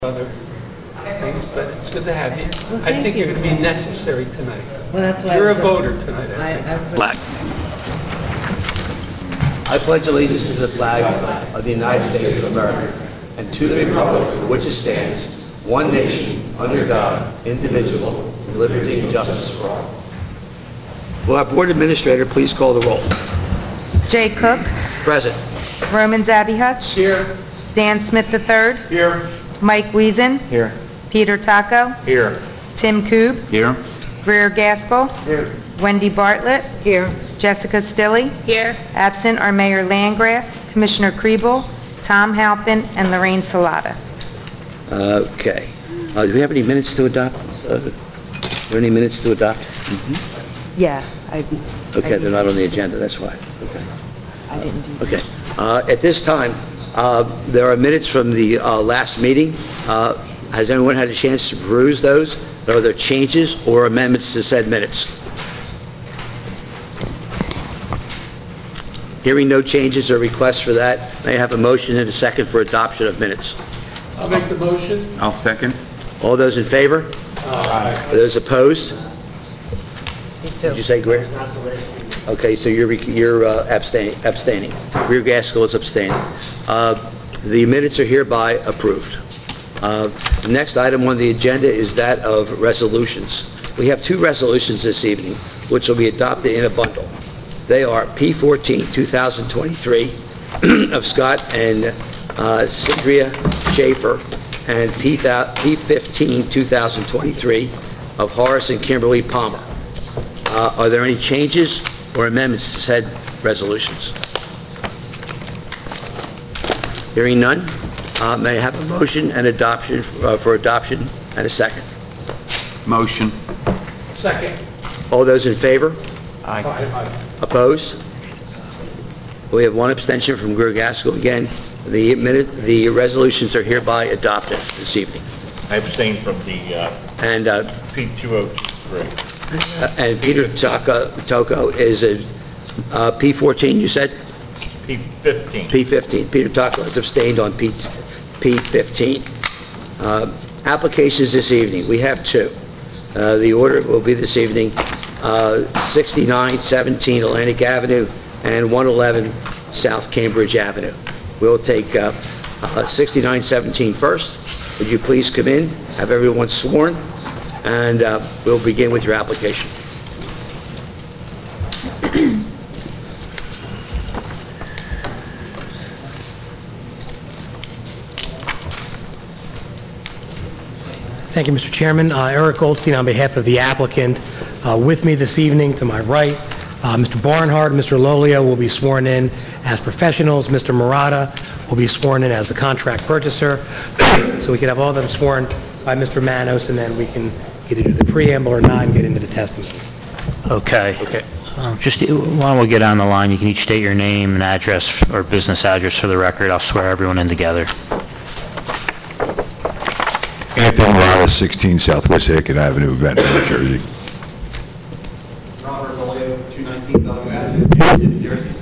Other things, but it's good to have you. Well, I think you. you're going to be necessary tonight. Well, that's why You're I a was voter tonight, I think. Flag. I pledge allegiance to the flag of the United States of America and to the republic for which it stands, one nation, under God, indivisible, with liberty and justice for all. Will our board administrator please call the roll? Jay Cook, Present. Roman Zabby Hutch, Here. Dan Smith III, Here. Mike Wiesen, Here. Peter Taco, Here. Tim Koob, Here. Greer Gaskell, Here. Wendy Bartlett, Here. Jessica Stilley. Here. Absent are Mayor Landgraf, Commissioner Kriebel, Tom Halpin, and Lorraine Salata. Okay. Do we have any minutes to adopt? Are there any minutes to adopt? Yeah, Okay, they're not on the agenda, that's why. Okay. I didn't do Okay. At this time, there are minutes from the last meeting. Has anyone had a chance to peruse those? Are there changes or amendments to said minutes? Hearing no changes or requests for that, may I have a motion and a second for adoption of minutes? I'll make the motion. I'll second. All those in favor? Aye. Are those opposed? Me Did you say Greer? Okay, so you're abstaining. Greer Gaskell is abstaining. The minutes are hereby approved. The next item on the agenda is that of resolutions. We have two resolutions this evening, which will be adopted in a bundle. They are P14, 2023, of Scott and Cindria Schaefer, and P15, 2023, of Horace and Kimberly Palmer. Are there any changes or amendments to said resolutions? Hearing none, may I have a motion and adoption for adoption and a second? Motion. Second. All those in favor? Aye. Opposed? We have one abstention from Greer Gaskell. Again, the resolutions are hereby adopted this evening. I abstain from the And P2023. and Peter Tocco is a P14, you said? P15. P15. Peter Tocco has abstained on P15. Applications this evening, we have two. The order will be this evening, 6917 Atlantic Avenue and 111 South Cambridge Avenue. We'll take 6917 first. Would you please come in, have everyone sworn, and we'll begin with your application. Thank you, Mr. Chairman. Eric Goldstein on behalf of the applicant. With me this evening, to my right, Mr. Barnhart, Mr. Lolio will be sworn in as professionals. Mr. Murata will be sworn in as the contract purchaser. So we can have all of them sworn by Mr. Manos, and then we can either do the preamble or not and get into the testimony. Okay. Okay. Just while we get on the line, you can each state your name and address or business address for the record. I'll swear everyone in together. Anthony Morales, 16 Southwest Aiken Avenue, Ventnor, New Jersey. Robert Lolio, 219 Bellevue Avenue, New Jersey.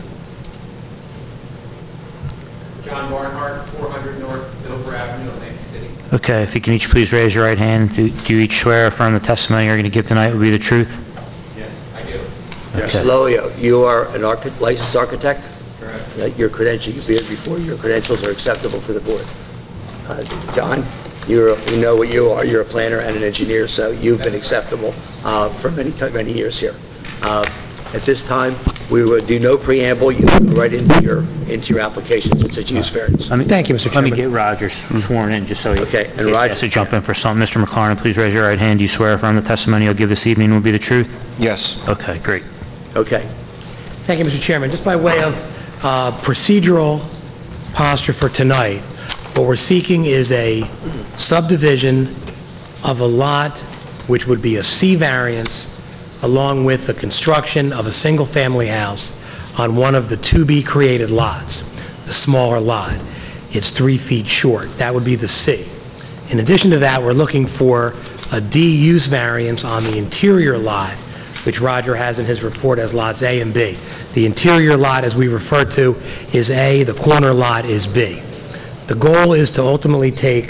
John Barnhart, 400 North Middleborough Avenue, Atlantic City. Okay, if you can each please raise your right hand. Do you each swear or affirm the testimony you're going to give tonight will be the truth? Yes, I do. Okay. Lolio, you are an licensed architect? Correct. Your credentials, you've been before, your credentials are acceptable for the board. John, you know what you are. You're a planner and an engineer, so you've been acceptable for many years here. At this time, we will do no preamble. You can go right into your application since it's use variance. Thank you, Mr. Let me Chairman. get Rogers sworn in, just so he Okay, and Roger- has to jump in for something. Mr. McLaren, please raise your right hand. Do you swear or affirm the testimony you'll give this evening will be the truth? Yes. Okay, great. Okay. Thank you, Mr. Chairman. Just by way of procedural posture for tonight, what we're seeking is a subdivision of a lot which would be a C variance along with the construction of a single-family house on one of the to-be-created lots, the smaller lot. It's 3 feet short. That would be the C. In addition to that, we're looking for a D use variance on the interior lot, which Roger has in his report as lots A and B. The interior lot, as we refer to, is A, the corner lot is B. The goal is to ultimately take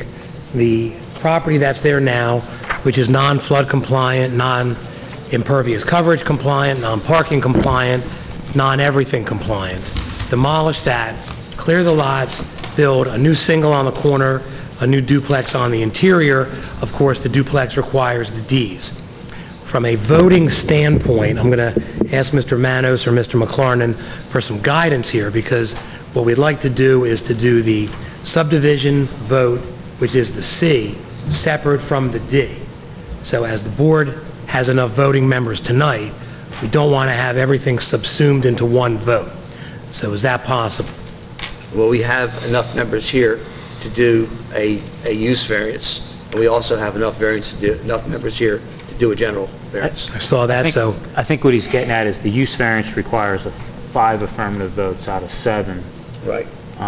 the property that's there now, which is non-flood compliant, non-impervious coverage compliant, non-parking compliant, non-everything compliant. Demolish that, clear the lots, build a new single on the corner, a new duplex on the interior. Of course, the duplex requires the Ds. From a voting standpoint, I'm going to ask Mr. Manos or Mr. McLarnon for some guidance here, because what we'd like to do is to do the subdivision vote, which is the C, separate from the D. So as the board has enough voting members tonight, we don't want to have everything subsumed into one vote. So is that possible? Well, we have enough members here to do a use variance, and we also have enough members here to do a general variance. I saw that, so... I think what he's getting at is the use variance requires 5 affirmative votes out of 7. Right.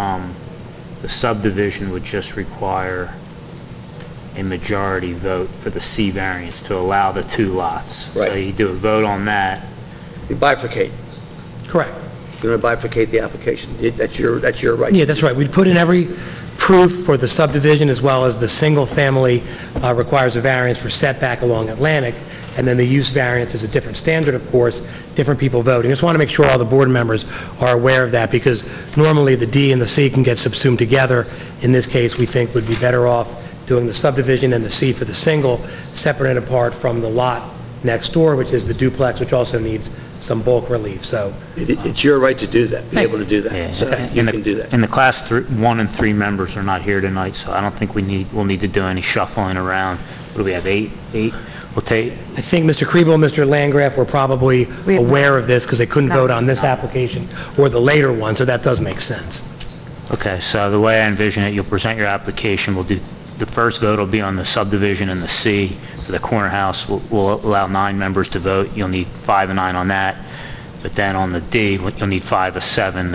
The subdivision would just require a majority vote for the C variance to allow the 2 lots. Right. So you do a vote on that. You bifurcate. Correct. You're going to bifurcate the application. That's your right. Yeah, that's right. We'd put in every proof for the subdivision, as well as the single-family requires a variance for setback along Atlantic, and then the use variance is a different standard, of course, different people voting. Just want to make sure all the board members are aware of that, because normally the D and the C can get subsumed together. In this case, we think would be better off doing the subdivision and the C for the single, separate and apart from the lot next door, which is the duplex, which also needs some bulk relief. So It's your right to do that, be able to do that. Yeah, So you can do that. And the class 1 and 3 members are not here tonight, so I don't think we'll need to do any shuffling around. What do we have, 8? We'll take... I think Mr. Kriebel and Mr. Landgraf were probably We- aware of this because they couldn't No. vote on this application or the later one, so that does make sense. Okay, so the way I envision it, you'll present your application, we'll do, the first vote will be on the subdivision and the C. For the corner house, we'll allow 9 members to vote. You'll need 5 and 9 on that. But then on the D, you'll need 5 of 7.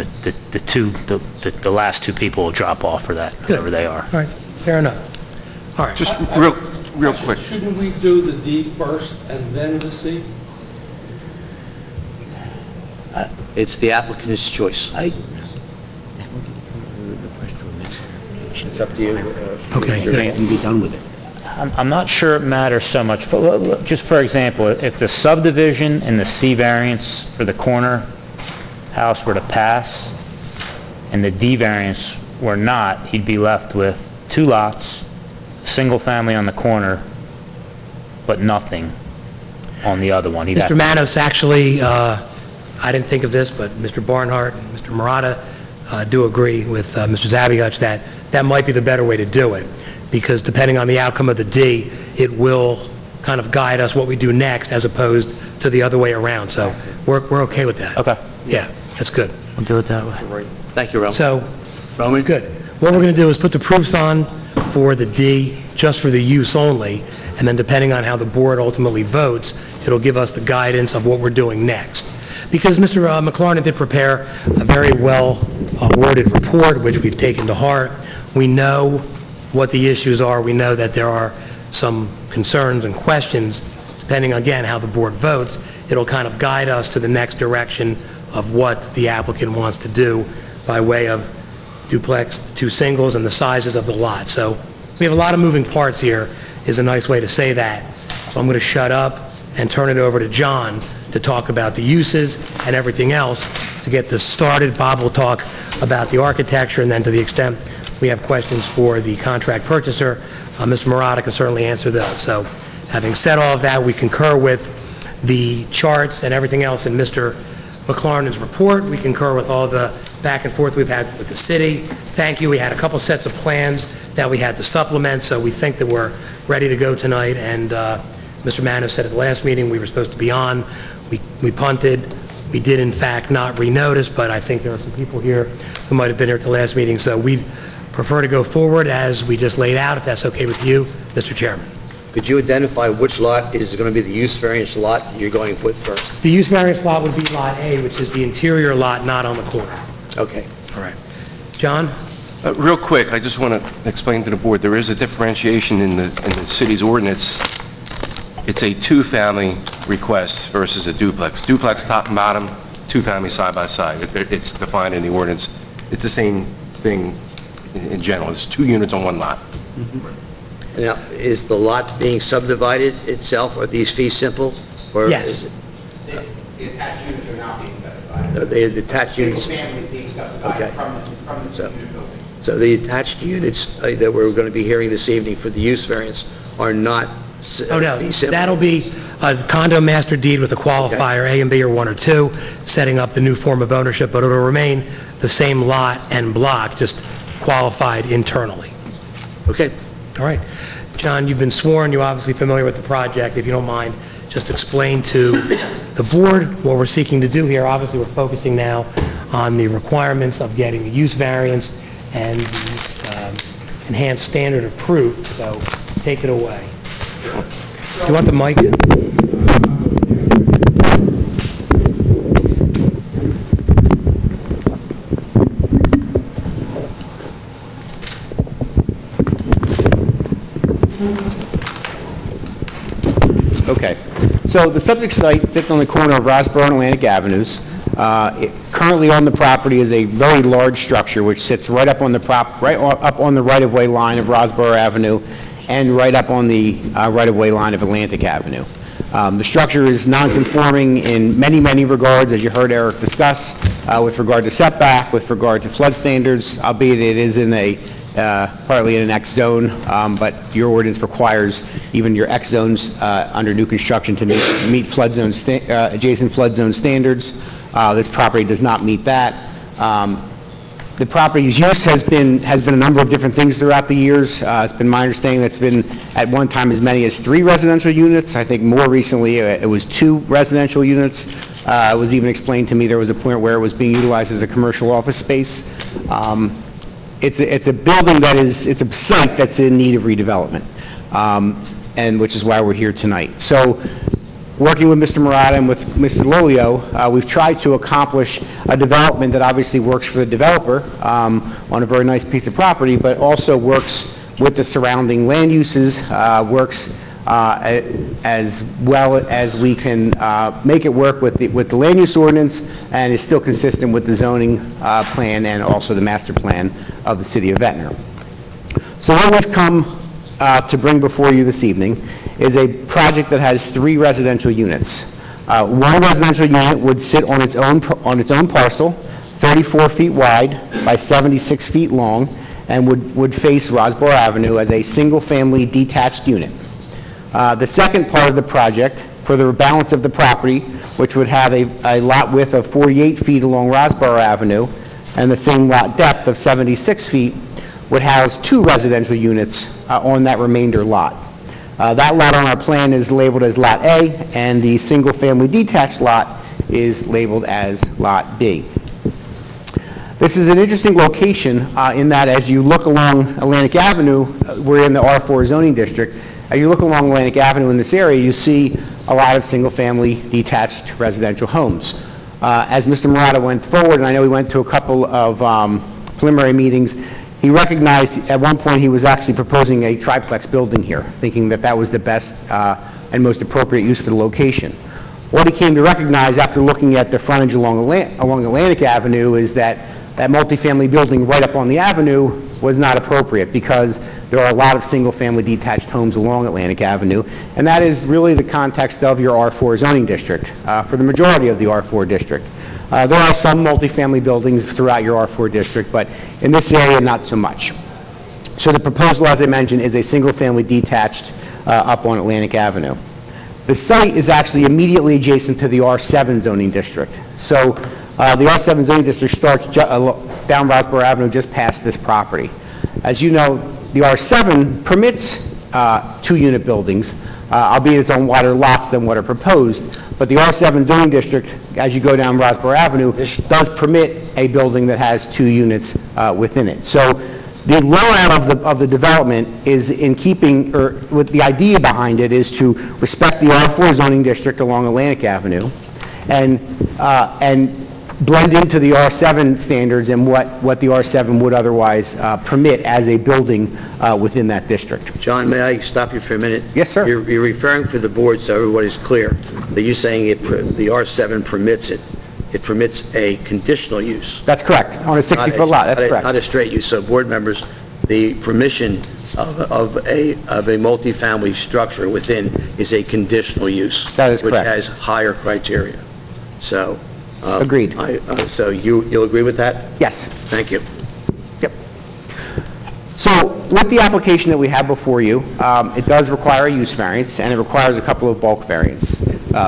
The last 2 people will drop off for that, whoever they are. All right, fair enough. All right. Just real quick. Shouldn't we do the D first and then the C? It's the applicant's choice. It's up to you. Okay. And be done with it. I'm not sure it matters so much. Just for example, if the subdivision and the C variance for the corner house were to pass, and the D variance were not, he'd be left with 2 lots, single family on the corner, but nothing on the other one. He'd have Mr. Manos, actually, I didn't think of this, but Mr. Barnhart and Mr. Murata do agree with Mr. Zabiach that that might be the better way to do it, because depending on the outcome of the D, it will kind of guide us what we do next as opposed to the other way around. So we're okay with that. Okay, Yeah, that's good. we'll do it that way. Thank you, Ralph. So, it's good. What we're going to do is put the proofs on for the D, just for the use only, and then depending on how the board ultimately votes, it'll give us the guidance of what we're doing next. Because Mr. McLarnon did prepare a very well-worded report, which we've taken to heart. We know what the issues are. We know that there are some concerns and questions. Depending, again, how the board votes, it'll kind of guide us to the next direction of what the applicant wants to do by way of duplex, 2 singles, and the sizes of the lot. So we have a lot of moving parts here, is a nice way to say that. So I'm going to shut up and turn it over to John to talk about the uses and everything else. To get this started, Bob will talk about the architecture, and then to the extent we have questions for the contract purchaser, Mr. Murata can certainly answer those. So having said all of that, we concur with the charts and everything else in Mr. McLarnon's report. We concur with all the back and forth we've had with the city. Thank you. We had a couple sets of plans that we had to supplement, so we think that we're ready to go tonight. And Mr. Manos said at the last meeting we were supposed to be on. We punted. We did, in fact, not renotice, but I think there are some people here who might have been here at the last meeting, so we prefer to go forward as we just laid out, if that's okay with you, Mr. Chairman. Could you identify which lot is going to be the use variance lot you're going with first? The use variance lot would be Lot A, which is the interior lot, not on the corner. Okay. All right. John? Real quick, I just want to explain to the board, there is a differentiation in the city's ordinance. It's a 2-family request versus a duplex. Duplex top and bottom, 2-family side by side. It's defined in the ordinance. It's the same thing in general. It's 2 units on 1 lot. Now, is the lot being subdivided itself? Are these fees simple? Or Yes. is it- The attached units are not being subdivided. Are they detached Single units? family is being Okay. subdivided from the So- unit building. So the attached units that we're going to be hearing this evening for the use variance are not Oh, no, fee simple? that'll be a condo master deed with a qualifier, A and B or 1 or 2, setting up the new form of ownership, but it'll remain the same lot and block, just qualified internally. Okay. All right. John, you've been sworn, you're obviously familiar with the project. If you don't mind, just explain to the board what we're seeking to do here. Obviously, we're focusing now on the requirements of getting the use variance and the enhanced standard of proof, so take it away. Do you want the mic? Okay. So the subject site sits on the corner of Rosborough and Atlantic Avenues. Currently on the property is a very large structure which sits right up on the right-of-way line of Rosborough Avenue and right up on the right-of-way line of Atlantic Avenue. The structure is non-conforming in many, many regards, as you heard Eric discuss, with regard to setback, with regard to flood standards, albeit it is in partly in an X zone, but your ordinance requires even your X zones under new construction to meet flood zone adjacent flood zone standards. This property does not meet that. The property's use has been a number of different things throughout the years. It's been my understanding that it's been at one time as many as 3 residential units. I think more recently it was 2 residential units. It was even explained to me there was a point where it was being utilized as a commercial office space. It's a building it's a site that's in need of redevelopment, and which is why we're here tonight. So, working with Mr. Murata and with Mr. Lolio, we've tried to accomplish a development that obviously works for the developer on a very nice piece of property, but also works with the surrounding land uses, works as well as we can make it work with the land use ordinance, and is still consistent with the zoning plan and also the master plan of the city of Ventnor. So what we've come to bring before you this evening is a project that has 3 residential units. One residential unit would sit on its own parcel, 34 feet wide by 76 feet long, and would face Rosborough Avenue as a single-family detached unit. The second part of the project, for the balance of the property, which would have a lot width of 48 feet along Rosborough Avenue and the same lot depth of 76 feet, would house 2 residential units on that remainder lot. That lot on our plan is labeled as Lot A, and the single-family detached lot is labeled as Lot B. This is an interesting location in that as you look along Atlantic Avenue, we're in the R4 zoning district, as you look along Atlantic Avenue in this area, you see a lot of single-family detached residential homes. As Mr. Murata went forward, and I know he went to a couple of preliminary meetings, he recognized at one point he was actually proposing a triplex building here, thinking that was the best and most appropriate use for the location. What he came to recognize after looking at the frontage along Atlantic Avenue is that multifamily building right up on the avenue was not appropriate because there are a lot of single-family detached homes along Atlantic Avenue, and that is really the context of your R4 zoning district, for the majority of the R4 district. There are some multifamily buildings throughout your R4 district, but in this area, not so much. So the proposal, as I mentioned, is a single-family detached up on Atlantic Avenue. The site is actually immediately adjacent to the R7 zoning district. So the R7 zoning district starts down Rosborough Avenue just past this property. As you know, the R7 permits 2-unit buildings, albeit it's on wider lots than what are proposed. But the R7 zoning district, as you go down Rosborough Avenue, does permit a building that has 2 units within it. So the layout of the development is in keeping, or with the idea behind it, is to respect the R4 zoning district along Atlantic Avenue, and blend into the R7 standards and what the R7 would otherwise permit as a building within that district. John, may I stop you for a minute? Yes, sir. You're referring to the board so everybody's clear that you're saying the R7 permits it. It permits a conditional use. That's correct, on a 60-foot lot, that's correct. Not a straight use, so board members the permission of a multifamily structure within is a conditional use. That is correct. Which has higher criteria. So... Agreed. So you'll agree with that? Yes. Thank you. Yep. So with the application that we have before you, it does require a use variance, and it requires a couple of bulk variances.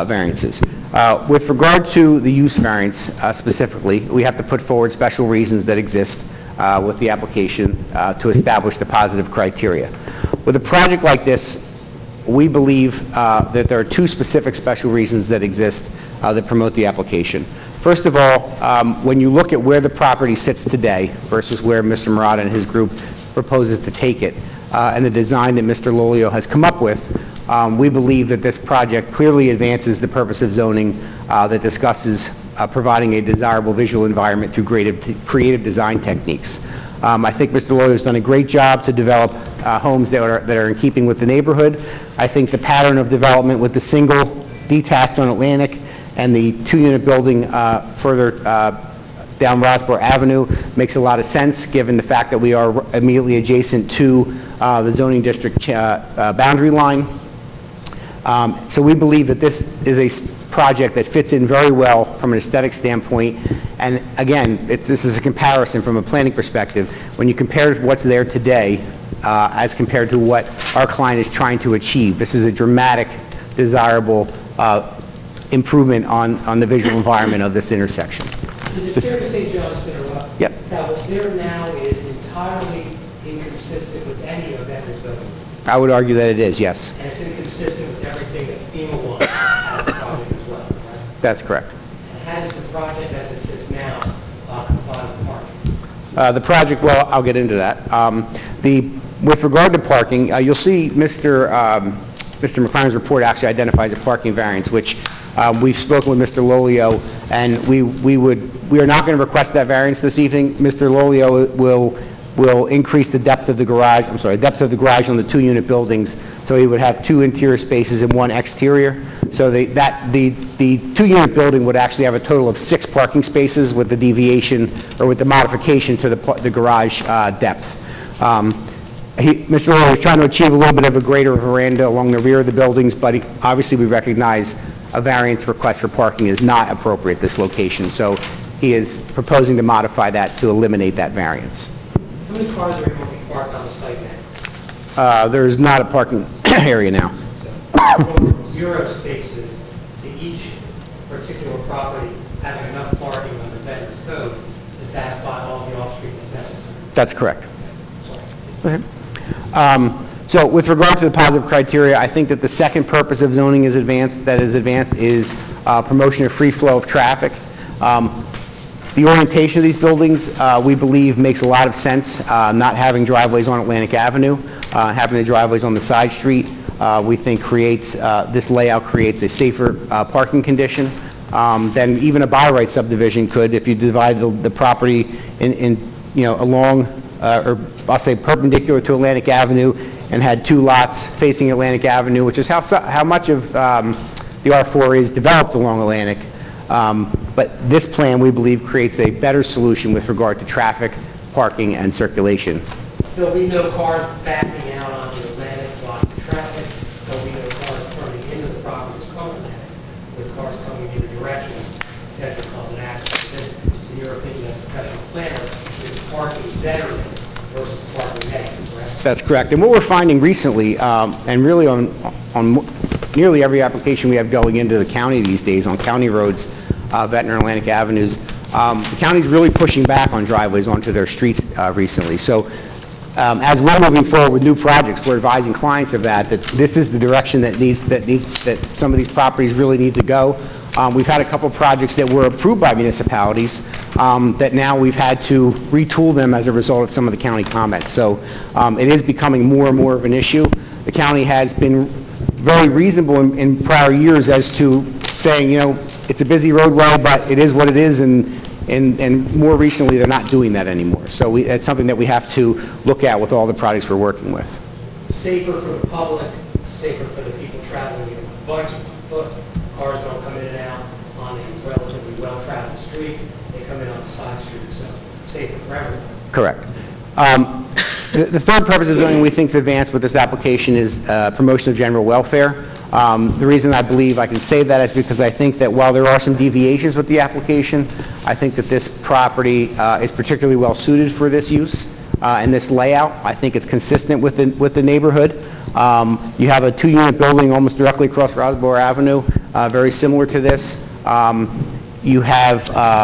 With regard to the use variance specifically, we have to put forward special reasons that exist with the application to establish the positive criteria. With a project like this, we believe that there are two specific special reasons that exist that promote the application. First of all, when you look at where the property sits today versus where Mr. Murata and his group proposes to take it, and the design that Mr. Lolio has come up with, we believe that this project clearly advances the purpose of zoning that discusses providing a desirable visual environment through creative design techniques. I think Mr. Lolio has done a great job to develop homes that are in keeping with the neighborhood. I think the pattern of development with the single detached on Atlantic and the two-unit building further down Rossborough Avenue makes a lot of sense, given the fact that we are immediately adjacent to the zoning district boundary line. So we believe that this is a project that fits in very well from an aesthetic standpoint. And again, this is a comparison from a planning perspective. When you compare what's there today as compared to what our client is trying to achieve, this is a dramatic, desirable improvement on the visual environment of this intersection. Is it fair to say, John, just to interrupt, Yep. that what's there now is entirely inconsistent with any of Ventnor's zoning? I would argue that it is, yes. And it's inconsistent with everything that FEMA wants out of the project as well, right? That's correct. And how does the project as it sits now comply with the parking? The project, well, I'll get into that. With regard to parking, you'll see Mr. McLaren's report actually identifies a parking variance, which we've spoken with Mr. Lolio, and we are not going to request that variance this evening. Mr. Lolio will increase the depth of the garage, depth of the garage on the two-unit buildings, so he would have two interior spaces and one exterior. So the two-unit building would actually have a total of 6 parking spaces with the deviation, or with the modification to the garage depth. Mr. Lolio is trying to achieve a little bit of a greater veranda along the rear of the buildings, but obviously we recognize a variance request for parking is not appropriate at this location, so he is proposing to modify that to eliminate that variance. How many cars are going to be parked on the site now? There is not a parking area now. From 0 spaces to each particular property having enough parking under Ventnor's code to satisfy all the off-street that's necessary. That's correct. Sorry. Okay. So with regard to the positive criteria, I think that the second purpose of zoning is advanced is promotion of free flow of traffic. The orientation of these buildings, we believe, makes a lot of sense, not having driveways on Atlantic Avenue, having the driveways on the side street, we think this layout creates a safer parking condition than even a by-right subdivision could if you divide the property along, or I'll say perpendicular to Atlantic Avenue, and had 2 lots facing Atlantic Avenue, which is how much of the R4 is developed along Atlantic. But this plan, we believe, creates a better solution with regard to traffic, parking, and circulation. There'll be no cars backing out onto Atlantic, blocking traffic. There'll be no cars turning into the properties from Atlantic, with cars coming in the direction that would cause an accident. This, in your opinion, as a professional planner, is parking better versus parking negative, correct? That's correct. And what we're finding recently, and really on nearly every application we have going into the county these days, on county roads, Ventnor and Atlantic Avenues, the county's really pushing back on driveways onto their streets recently. So as we're moving forward with new projects, we're advising clients of that this is the direction that some of these properties really need to go. We've had a couple projects that were approved by municipalities that now we've had to retool them as a result of some of the county comments. So it is becoming more and more of an issue. The county has been very reasonable in prior years as to saying, it's a busy roadway, but it is what it is, and more recently they're not doing that anymore. So it's something that we have to look at with all the projects we're working with. Safer for the public, safer for the people traveling in bikes on foot. Cars don't come in and out on a relatively well-traveled street. They come in on the side street, so safer for everyone. Correct. The third purpose of zoning we think is advanced with this application is promotion of general welfare. The reason I believe I can say that is because I think that while there are some deviations with the application, I think that this property is particularly well suited for this use and this layout. I think it's consistent with the neighborhood. You have a 2-unit building almost directly across Rosborough Avenue, very similar to this. You have,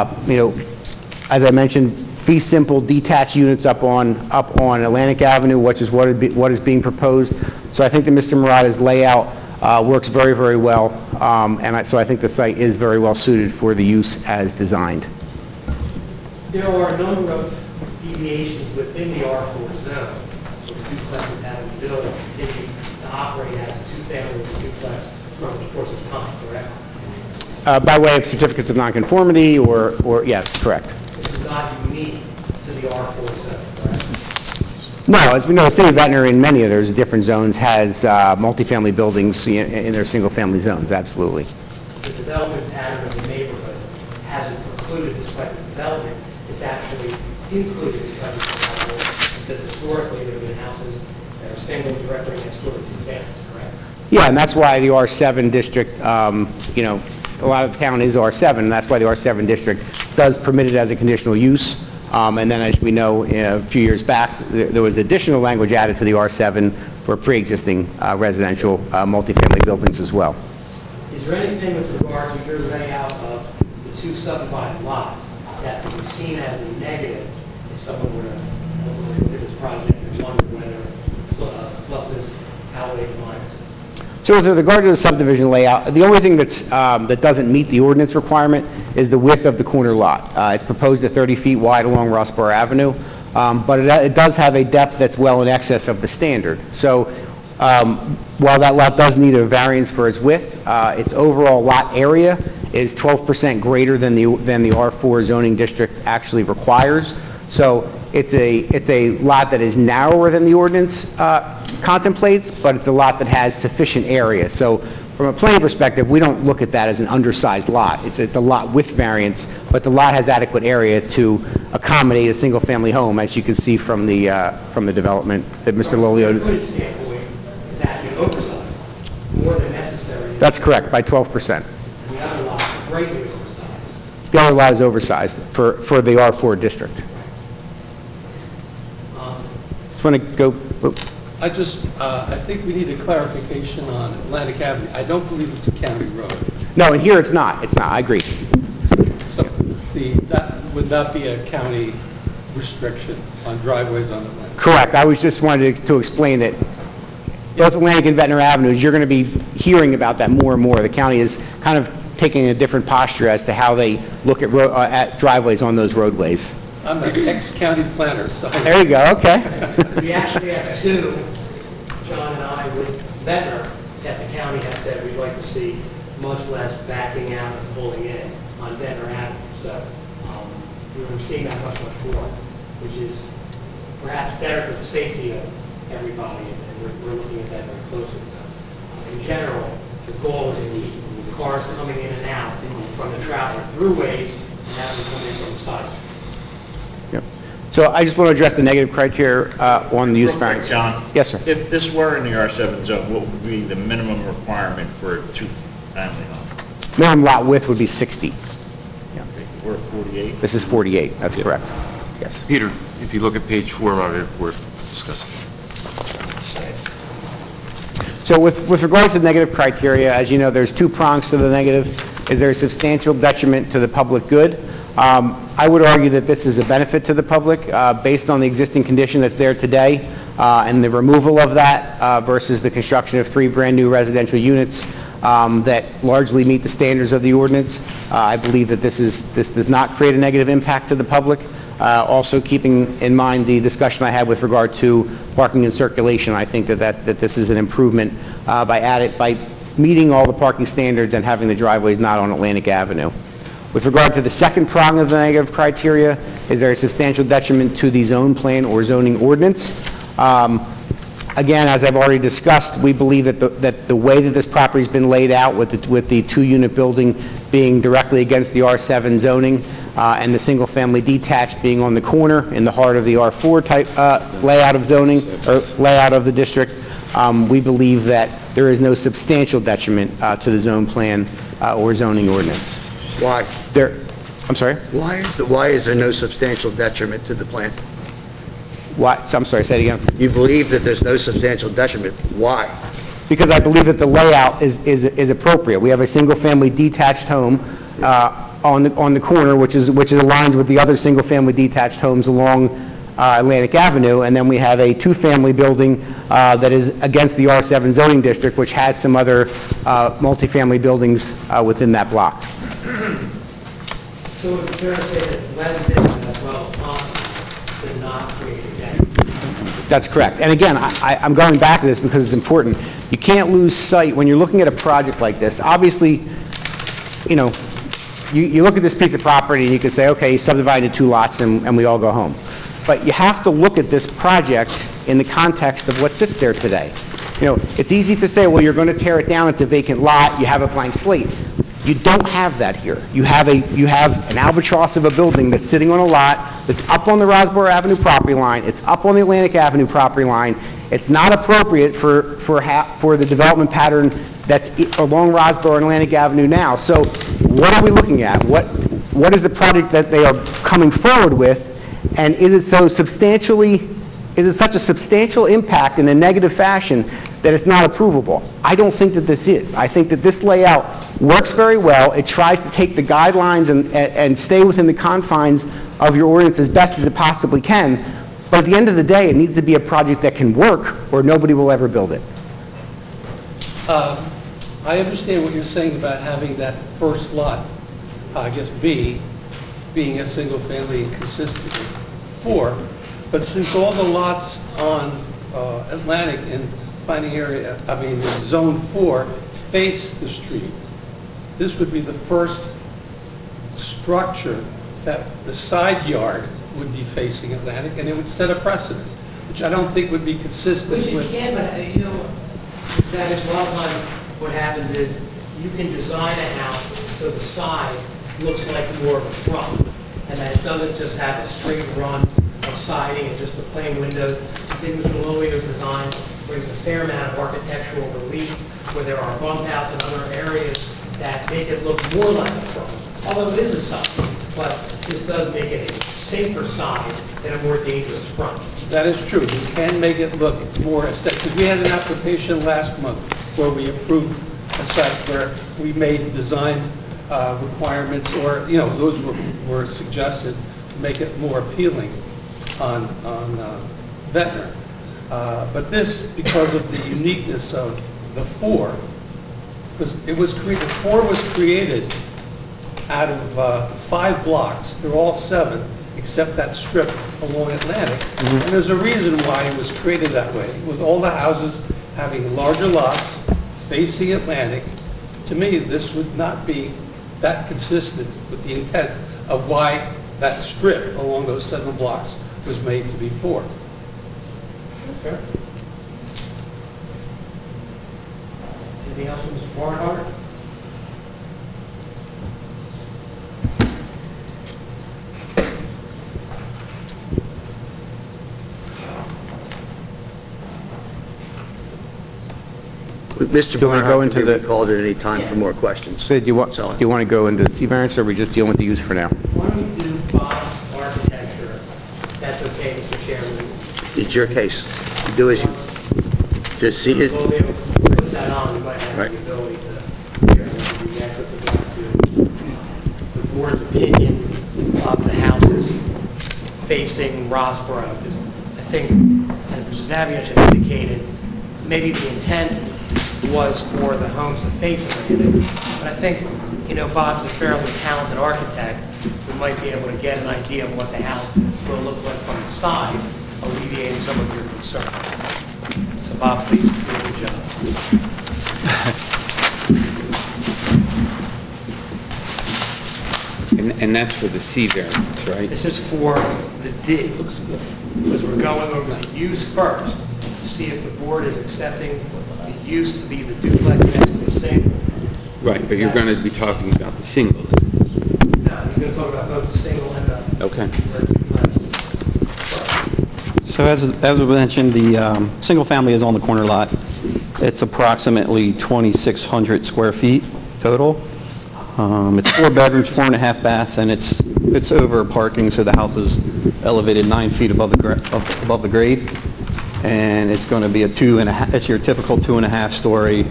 as I mentioned, fee simple detached units up on Atlantic Avenue, which is what is being proposed. So I think that Mr. Murata's layout works very, very well, so I think the site is very well suited for the use as designed. There are a number of deviations within the R4 zone, which duplexes have been built to continue to operate as a two-family duplex from the course of time, correct? By way of certificates of nonconformity, or yes, correct. This is not unique to the R4 zone, correct? No, as we know, the city of Ventnor in many of their different zones has multifamily buildings in their single-family zones, absolutely. The development pattern of the neighborhood hasn't precluded this type of development. It's actually included this type of development because historically there have been houses that are standing directly next door to two families, correct? Yeah, and that's why the R7 district, a lot of the town is R7, and that's why the R7 district does permit it as a conditional use. And then, as we know, a few years back, there was additional language added to the R7 for pre-existing residential multifamily buildings as well. Is there anything with regard to your layout of the two subdivided lots that can be seen as a negative if someone were to look at this project and wonder whether pluses outweigh the minus? So with regard to the subdivision layout, the only thing that doesn't meet the ordinance requirement is the width of the corner lot. It's proposed at 30 feet wide along Rossborough Avenue, but it does have a depth that's well in excess of the standard. So while that lot does need a variance for its width, its overall lot area is 12% greater than the R4 zoning district actually requires. So it's a lot that is narrower than the ordinance contemplates, but it's a lot that has sufficient area. So from a planning perspective, we don't look at that as an undersized lot. It's a lot with variance, but the lot has adequate area to accommodate a single-family home, as you can see from the development that Mr. Lolio. From a square footage standpoint, it's actually oversized, more than necessary. That's correct, by 12%. And the other lot is greatly oversized. The other lot is oversized for the R4 district. Just want to go. I think we need a clarification on Atlantic Avenue. I don't believe it's a county road. No, and here it's not. It's not. I agree. So would that be a county restriction on driveways on Atlantic? Correct. I was just wanted to explain that both Atlantic and Ventnor Avenues, you're going to be hearing about that more and more. The county is kind of taking a different posture as to how they look at driveways on those roadways. I'm an ex-county planner, so... There you go, okay. We actually have two, John and I, with Ventnor, that the county has said we'd like to see much less backing out and pulling in on Ventnor Avenue. So we're seeing that much more, which is perhaps better for the safety of everybody, and we're looking at that very closely. So in general, the goal is to keep the cars coming in and out from the traveler throughways and having them come in from the side. So I just want to address the negative criteria on the use Real quick, variance. John. Yes, sir. If this were in the R7 zone, what would be the minimum requirement for a two-family home? Minimum lot width would be 60. We're at 48? This is 48, that's correct. Yes. Peter, if you look at page 4 of our report, discuss. So with regard to negative criteria, as you know, there's two prongs to the negative. Is there a substantial detriment to the public good? I would argue that this is a benefit to the public based on the existing condition that's there today and the removal of that versus the construction of 3 brand-new residential units that largely meet the standards of the ordinance. I believe that this does not create a negative impact to the public. Also keeping in mind the discussion I had with regard to parking and circulation, I think that this is an improvement by meeting all the parking standards and having the driveways not on Atlantic Avenue. With regard to the second prong of the negative criteria, is there a substantial detriment to the zone plan or zoning ordinance? Again, as I've already discussed, we believe that the way that this property's been laid out with the two-unit building being directly against the R7 zoning, and the single-family detached being on the corner in the heart of the R4 type layout of zoning, or layout of the district, we believe that there is no substantial detriment to the zone plan or zoning ordinance. Why? I'm sorry? Why is there no substantial detriment to the plan? What? So I'm sorry, say it again. You believe that there's no substantial detriment. Why? Because I believe that the layout is appropriate. We have a single-family detached home on the corner, which aligns with the other single-family detached homes along Atlantic Avenue, and then we have a two-family building that is against the R7 zoning district, which has some other multifamily buildings within that block. So it's fair to say that Wednesday, as well as possible, did not create a debt. That's correct. And again, I'm going back to this because it's important. You can't lose sight when you're looking at a project like this. Obviously, you know, you look at this piece of property and you can say, okay, you subdivide into two lots and we all go home. But you have to look at this project in the context of what sits there today. You know, it's easy to say, well, you're going to tear it down, it's a vacant lot, you have a blank slate. You don't have that here. You have an albatross of a building that's sitting on a lot that's up on the Rosborough Avenue property line. It's up on the Atlantic Avenue property line. It's not appropriate for the development pattern that's along Rosborough and Atlantic Avenue now. So what are we looking at? What is the project that they are coming forward with? And is it such a substantial impact in a negative fashion that it's not approvable? I don't think that this is. I think that this layout works very well. It tries to take the guidelines and stay within the confines of your ordinance as best as it possibly can. But at the end of the day, it needs to be a project that can work or nobody will ever build it. I understand what you're saying about having that first lot, I guess B, being a single family and consistent with 4. But since all the lots on Atlantic and planning area, Zone 4, face the street, this would be the first structure that the side yard would be facing Atlantic, and it would set a precedent, which I don't think would be consistent with... Which it can, but, you know, that is a lot of times what happens is you can design a house so the side looks like more of a front, and that it doesn't just have a straight run of siding and just the plain windows. I think Mr. Lolio's design brings a fair amount of architectural relief where there are bump outs and other areas that make it look more like a front. Although it is a side, but this does make it a safer side than a more dangerous front. That is true. You can make it look more aesthetic. Because we had an application last month where we approved a site where we made design requirements, or, you know, those were suggested to make it more appealing on Ventnor. But this, because of the uniqueness of the 4, the 4 was created out of 5 blocks. They're all 7, except that strip along Atlantic. Mm-hmm. And there's a reason why it was created that way. With all the houses having larger lots facing Atlantic, to me, this would not be that consistent with the intent of why that strip along those 7 blocks was made to be 4. That's fair. Anything else from Mr. Barnhart? Mr. Barnhart, can be called at any time for more questions. So do you want to go into the C variance, or are we just dealing with the use for now? Why don't we do Bob's architecture? That's okay, Mr. Chairman. It's your case. You do as you just see it. We'll be able to put that on. We might have Right. the ability to react to the board's opinion of the houses facing Rossborough. Because I think, as Mr. Zaviach had indicated, maybe the intent was for the homes to face Atlantic. But I think, you know, Bob's a fairly talented architect who might be able to get an idea of what the house will look like from the side, alleviating some of your concern. So Bob, please do a good job. And that's for the C variance, right? This is for the D, because we're going over the use first. to see if the board is accepting the use to be the duplex next to the single. Right, but you're going to be talking about the singles. No, he's going to talk about both the single and the Okay. duplex. So as was mentioned, the single family is on the corner lot. It's approximately 2,600 square feet total. It's 4 bedrooms, 4.5 baths, and it's over parking, so the house is elevated 9 feet above the grade. And it's going to be it's your typical 2.5-story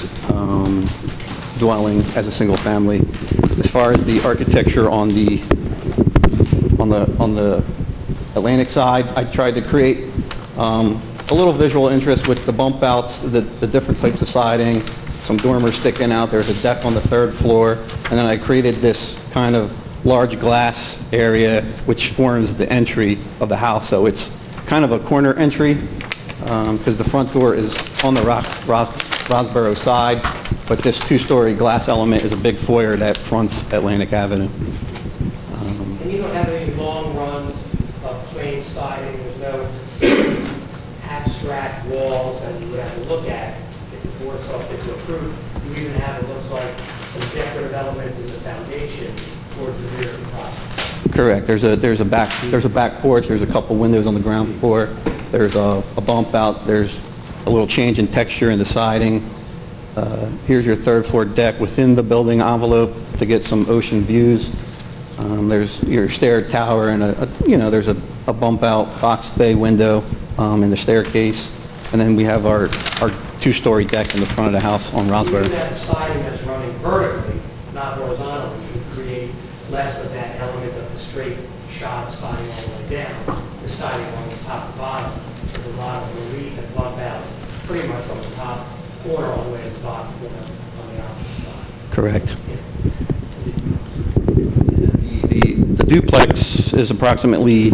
dwelling as a single family. As far as the architecture on the Atlantic side, I tried to create a little visual interest with the bump outs, the different types of siding, some dormers sticking out. There's a deck on the 3rd floor, and then I created this kind of large glass area which forms the entry of the house. So it's kind of a corner entry because the front door is on the Rosborough side, but this 2-story glass element is a big foyer that fronts Atlantic Avenue. And you don't have any long runs of plain siding, there's no abstract walls that you would have to look at if the board saw fit to approve. You even have, it looks like, some decorative elements in the foundation towards the rear of the property. Correct. There's a back porch. There's a couple windows on the ground floor. There's a bump out. There's a little change in texture in the siding. Here's your 3rd floor deck within the building envelope to get some ocean views. There's your stair tower and there's a bump out box bay window in the staircase, and then we have our 2-story deck in the front of the house on Rosborough. Even that siding that's running vertically, not horizontally, you create less of that element of the straight shot siding all the way down. The siding on the top and bottom, there's a lot of relief and bump out pretty much from the top corner all the way to the bottom corner on the opposite side. Correct. The duplex is approximately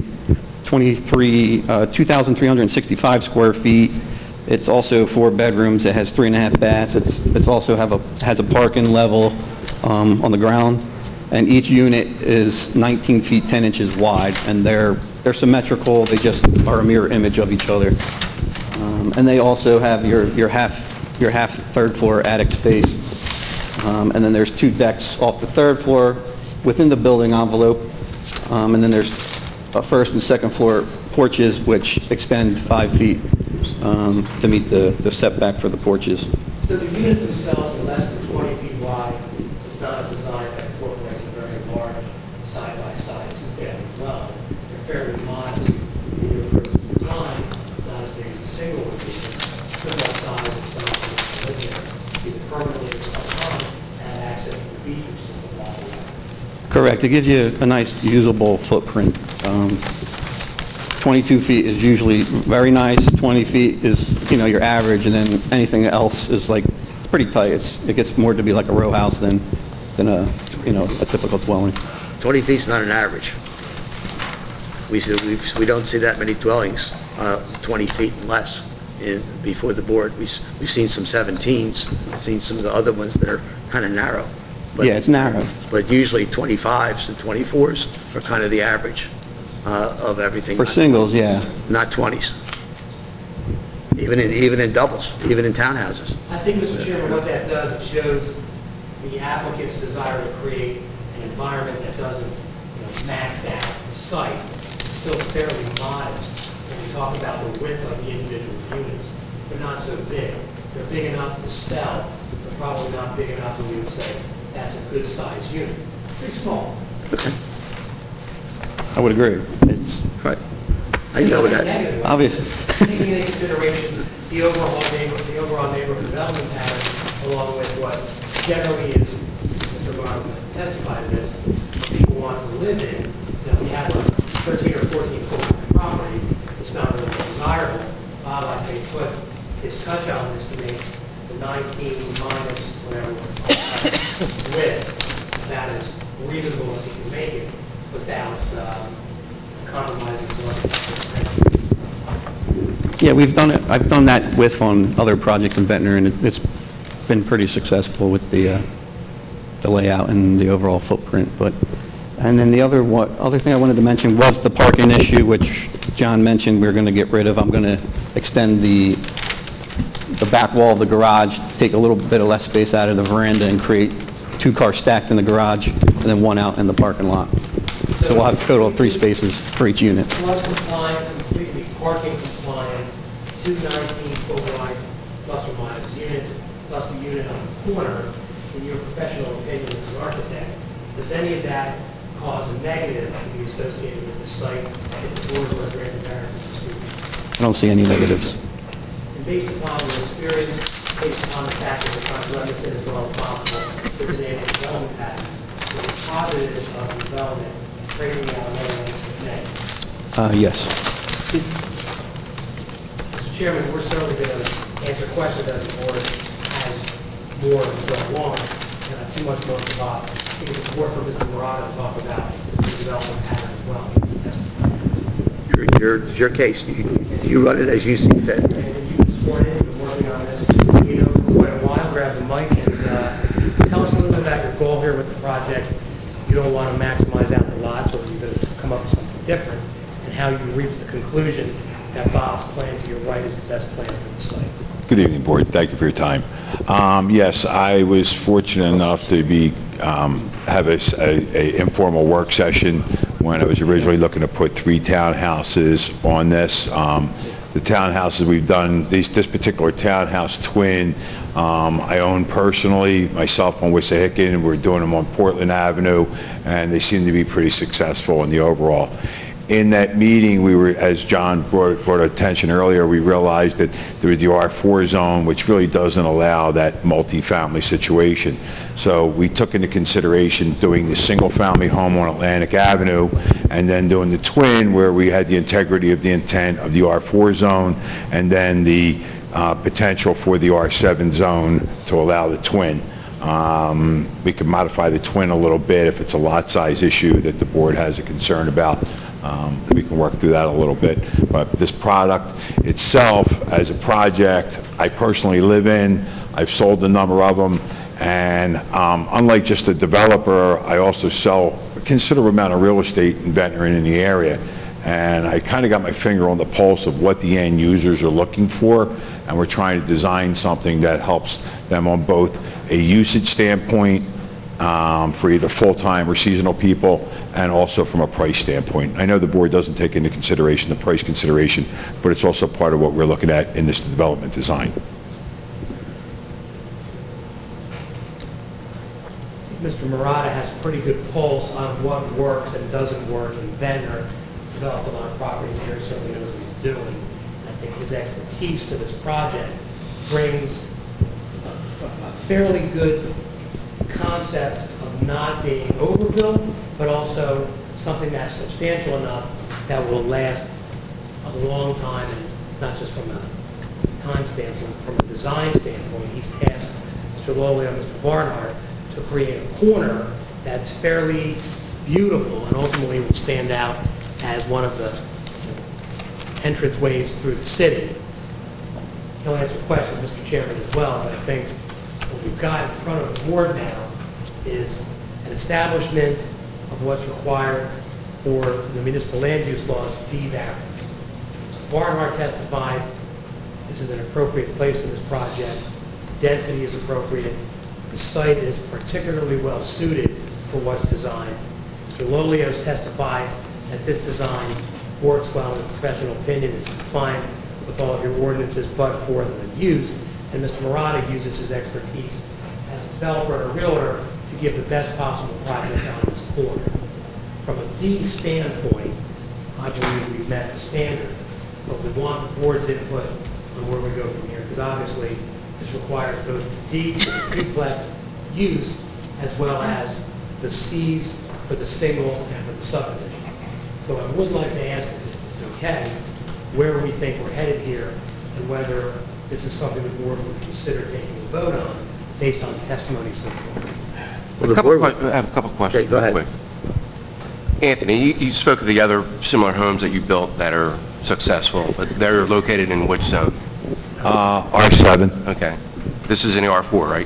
2,365 square feet. It's also 4 bedrooms. It has 3.5 baths. It's also has a parking level on the ground, and each unit is 19 feet 10 inches wide, and they're symmetrical. They just are a mirror image of each other. And they also have your half 3rd floor attic space, and then there's 2 decks off the 3rd floor within the building envelope, and then there's a 1st and 2nd floor porches which extend 5 feet to meet the setback for the porches. So the units themselves are less than 20 feet wide. It's not a design that incorporates a very large side-by-side 2-family dwelling. They're fairly modest in your design, not as big as a single would be. Similar size and size of the living either permanently or part-time and access to the features of the lot. Correct. It gives you a nice usable footprint. 22 feet is usually very nice. 20 feet is, your average, and then anything else is it's pretty tight. It gets more to be like a row house than a typical dwelling. 20 feet's not an average. We don't see that many dwellings 20 feet and less before the board. We've seen some 17s, seen some of the other ones that are kind of narrow. But, yeah, it's narrow. But usually 25s and 24s are kind of the average of everything. For singles, yeah. Not 20s. Even in doubles, even in townhouses. I think, Mr. Chairman, what that does, it shows the applicant's desire to create an environment that doesn't max out the site. It's still fairly modest when we talk about the width of the individual units. They're not so big. They're big enough to sell, but probably not big enough that we would say that's a good size unit. Pretty small. Okay. I would agree. It's right. I know that. Obviously. Taking into consideration the overall neighborhood development pattern, along with what generally is, Mr. Barnes testified to this, people want to live in. If you have a 13 or 14 foot property, it's not really desirable. Bob, I think, put his touch on this to make the 19 minus whatever width that is reasonable as he can make it without compromising too much. Yeah, we've done it. I've done that width on other projects in Ventnor, and it's been pretty successful with the layout and the overall footprint. And then the other thing I wanted to mention was the parking issue, which John mentioned, we're going to get rid of, I'm going to extend the back wall of the garage, take a little bit of less space out of the veranda and create 2 cars stacked in the garage and then 1 out in the parking lot. So we'll have a total of 3 spaces for each unit. Plus compliant, completely parking compliant, 2 19-foot wide plus or minus units, plus the unit on the corner. In your professional opinion as an architect, does any of that cause a negative to be associated with the site if the board were to grant the variance received? I don't see any negatives. And based upon your experience, based upon the fact that we're trying to understand as well as possible with the neighborhood development pattern, the positives of development, breaking out elements of negative. Yes. Mr. Chairman, we're certainly going to answer questions as the board has more to go along, and too much more to talk. I think it's more for Mr. Murata to talk about the development pattern as well. Your case, you run it as you see fit. And you've been sworn in, you've been working on this, for quite a while. Grab the mic and tell us a little bit about your goal here with the project. You don't want to maximize out the lots, or you're going to come up with something different, and how you reach the conclusion that Bob's plan to your right is the best plan for the site. Good evening, Board. Thank you for your time. Yes, I was fortunate enough to be have a informal work session when I was originally looking to put 3 townhouses on this. The townhouses we've done, this particular townhouse twin, I own personally, myself on Wissahickon. We're doing them on Portland Avenue, and they seem to be pretty successful in the overall. In that meeting, we were, as John brought attention earlier, we realized that there was the R4 zone, which really doesn't allow that multifamily situation. So we took into consideration doing the single-family home on Atlantic Avenue, and then doing the twin, where we had the integrity of the intent of the R4 zone, and then the potential for the R7 zone to allow the twin. We could modify the twin a little bit if it's a lot size issue that the board has a concern about. We can work through that a little bit. But this product itself, as a project, I personally live in. I've sold a number of them. And unlike just a developer, I also sell a considerable amount of real estate in Ventnor and in the area. And I kind of got my finger on the pulse of what the end users are looking for, and we're trying to design something that helps them on both a usage standpoint for either full-time or seasonal people, and also from a price standpoint. I know the board doesn't take into consideration the price consideration, but it's also part of what we're looking at in this development design. Mr. Murata has a pretty good pulse on what works and doesn't work in Ventnor. Developed a lot of properties here, certainly knows what he's doing. I think his expertise to this project brings a fairly good concept of not being overbuilt, but also something that's substantial enough that will last a long time, and not just from a time standpoint, from a design standpoint. He's tasked Mr. Lolio and Mr. Barnhart to create a corner that's fairly beautiful and ultimately will stand out as one of the entranceways through the city. He'll answer questions, Mr. Chairman, as well, but I think what we've got in front of the board now is an establishment of what's required for the municipal land use laws D variance. Barnhart testified this is an appropriate place for this project. Density is appropriate. The site is particularly well suited for what's designed. Mr. Lolio's testified that this design works well in professional opinion, is compliant with all of your ordinances but for the use, and Mr. Murata uses his expertise as a developer and a realtor to give the best possible project on this corner. From a D standpoint, I believe we've met the standard, but we want the board's input on where we go from here, because obviously this requires both the D for the duplex use as well as the Cs for the single and for the subdivision. So I would like to ask, if it's okay, where we think we're headed here, and whether this is something the board would consider taking a vote on based on testimony so far. Well, I have a couple questions. Okay, go ahead. Real quick. Anthony, you spoke of the other similar homes that you built that are successful, but they're located in which zone? R7. Okay. This is in the R4, right?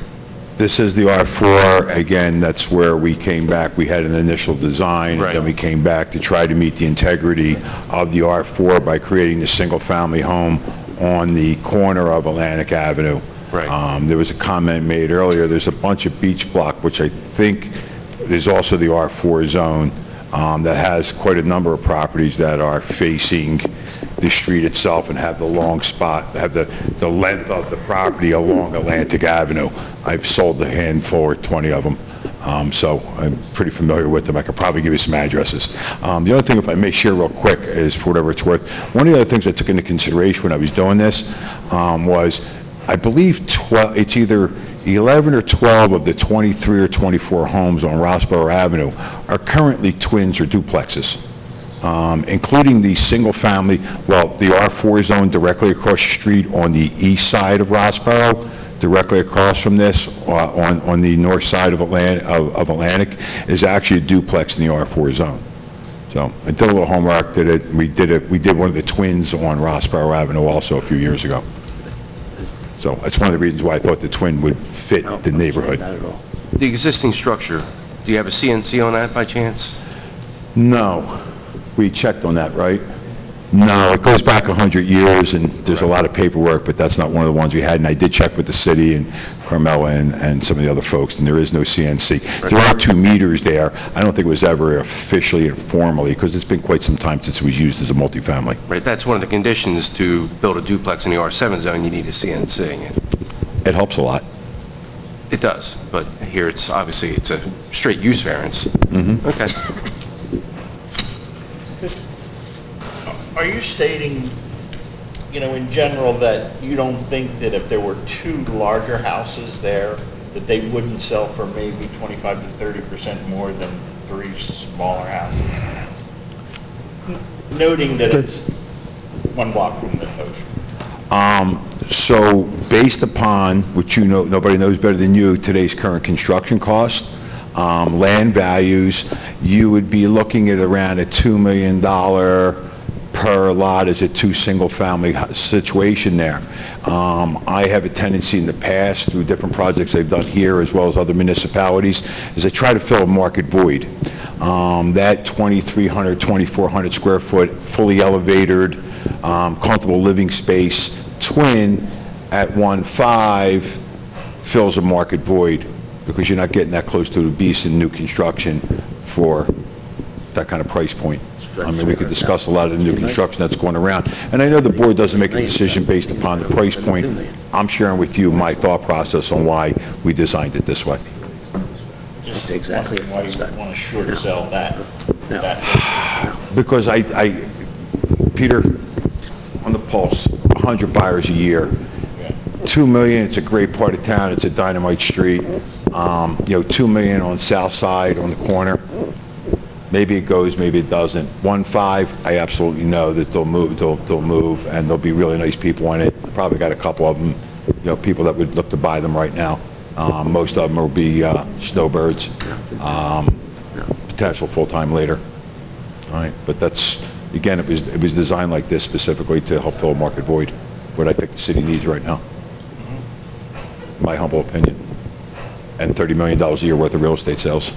This is the R4. Again, that's where we came back. We had an initial design, and then we came back to try to meet the integrity of the R4 by creating the single-family home on the corner of Atlantic Avenue. Right. There was a comment made earlier, there's a bunch of beach block, which I think is also the R4 zone, that has quite a number of properties that are facing the street itself and have the long spot, have the length of the property along Atlantic Avenue. I've sold a handful or 20 of them, so I'm pretty familiar with them. I could probably give you some addresses. The other thing, if I may share real quick, is for whatever it's worth, one of the other things I took into consideration when I was doing this was, I believe it's either 11 or 12 of the 23 or 24 homes on Rossborough Avenue are currently twins or duplexes. Including the single-family, well, the R4 zone directly across the street on the east side of Rossborough, directly across from this, on the north side of Atlantic, is actually a duplex in the R4 zone. So I did a little homework. We did one of the twins on Rossborough Avenue also a few years ago. So that's one of the reasons why I thought the twin would fit the neighborhood. Not at all. The existing structure, do you have a CNC on that by chance? No. We checked on that, right? No, it goes back 100 years, and there's a lot of paperwork, but that's not one of the ones we had. And I did check with the city and Carmella and some of the other folks, and there is no CNC. There are 2 meters there. I don't think it was ever officially and formally, because it's been quite some time since it was used as a multifamily. Right, that's one of the conditions to build a duplex in the R7 zone, you need a CNC. It helps a lot. It does, but here it's obviously, it's a straight use variance. Mm-hmm. Okay. Are you stating, in general, that you don't think that if there were 2 larger houses there, that they wouldn't sell for maybe 25 to 30% more than 3 smaller houses? Noting that it's 1 block from the ocean. So based upon, which nobody knows better than you, today's current construction cost, land values, you would be looking at around a $2 million per lot as a 2 single-family situation there. I have a tendency in the past, through different projects I've done here as well as other municipalities, is I try to fill a market void. That 2,300, 2,400 square foot, fully elevated, comfortable living space, twin at 1.5 fills a market void, because you're not getting that close to a beast in new construction for that kind of price point. I mean, we could discuss a lot of the new construction that's going around. And I know the board doesn't make a decision based upon the price point. I'm sharing with you my thought process on why we designed it this way. Just exactly why you want to short sell that. Because Peter, on the pulse, 100 buyers a year. 2 million, it's a great part of town, it's a dynamite street. 2 million on South Side on the corner. Maybe it goes, maybe it doesn't. 1.5, I absolutely know that they'll move, and there'll be really nice people in it. Probably got a couple of them, people that would look to buy them right now. Most of them will be snowbirds, potential full-time later. All right, but that's, again, it was designed like this specifically to help fill a market void, what I think the city needs right now. My humble opinion. And $30 million a year worth of real estate sales.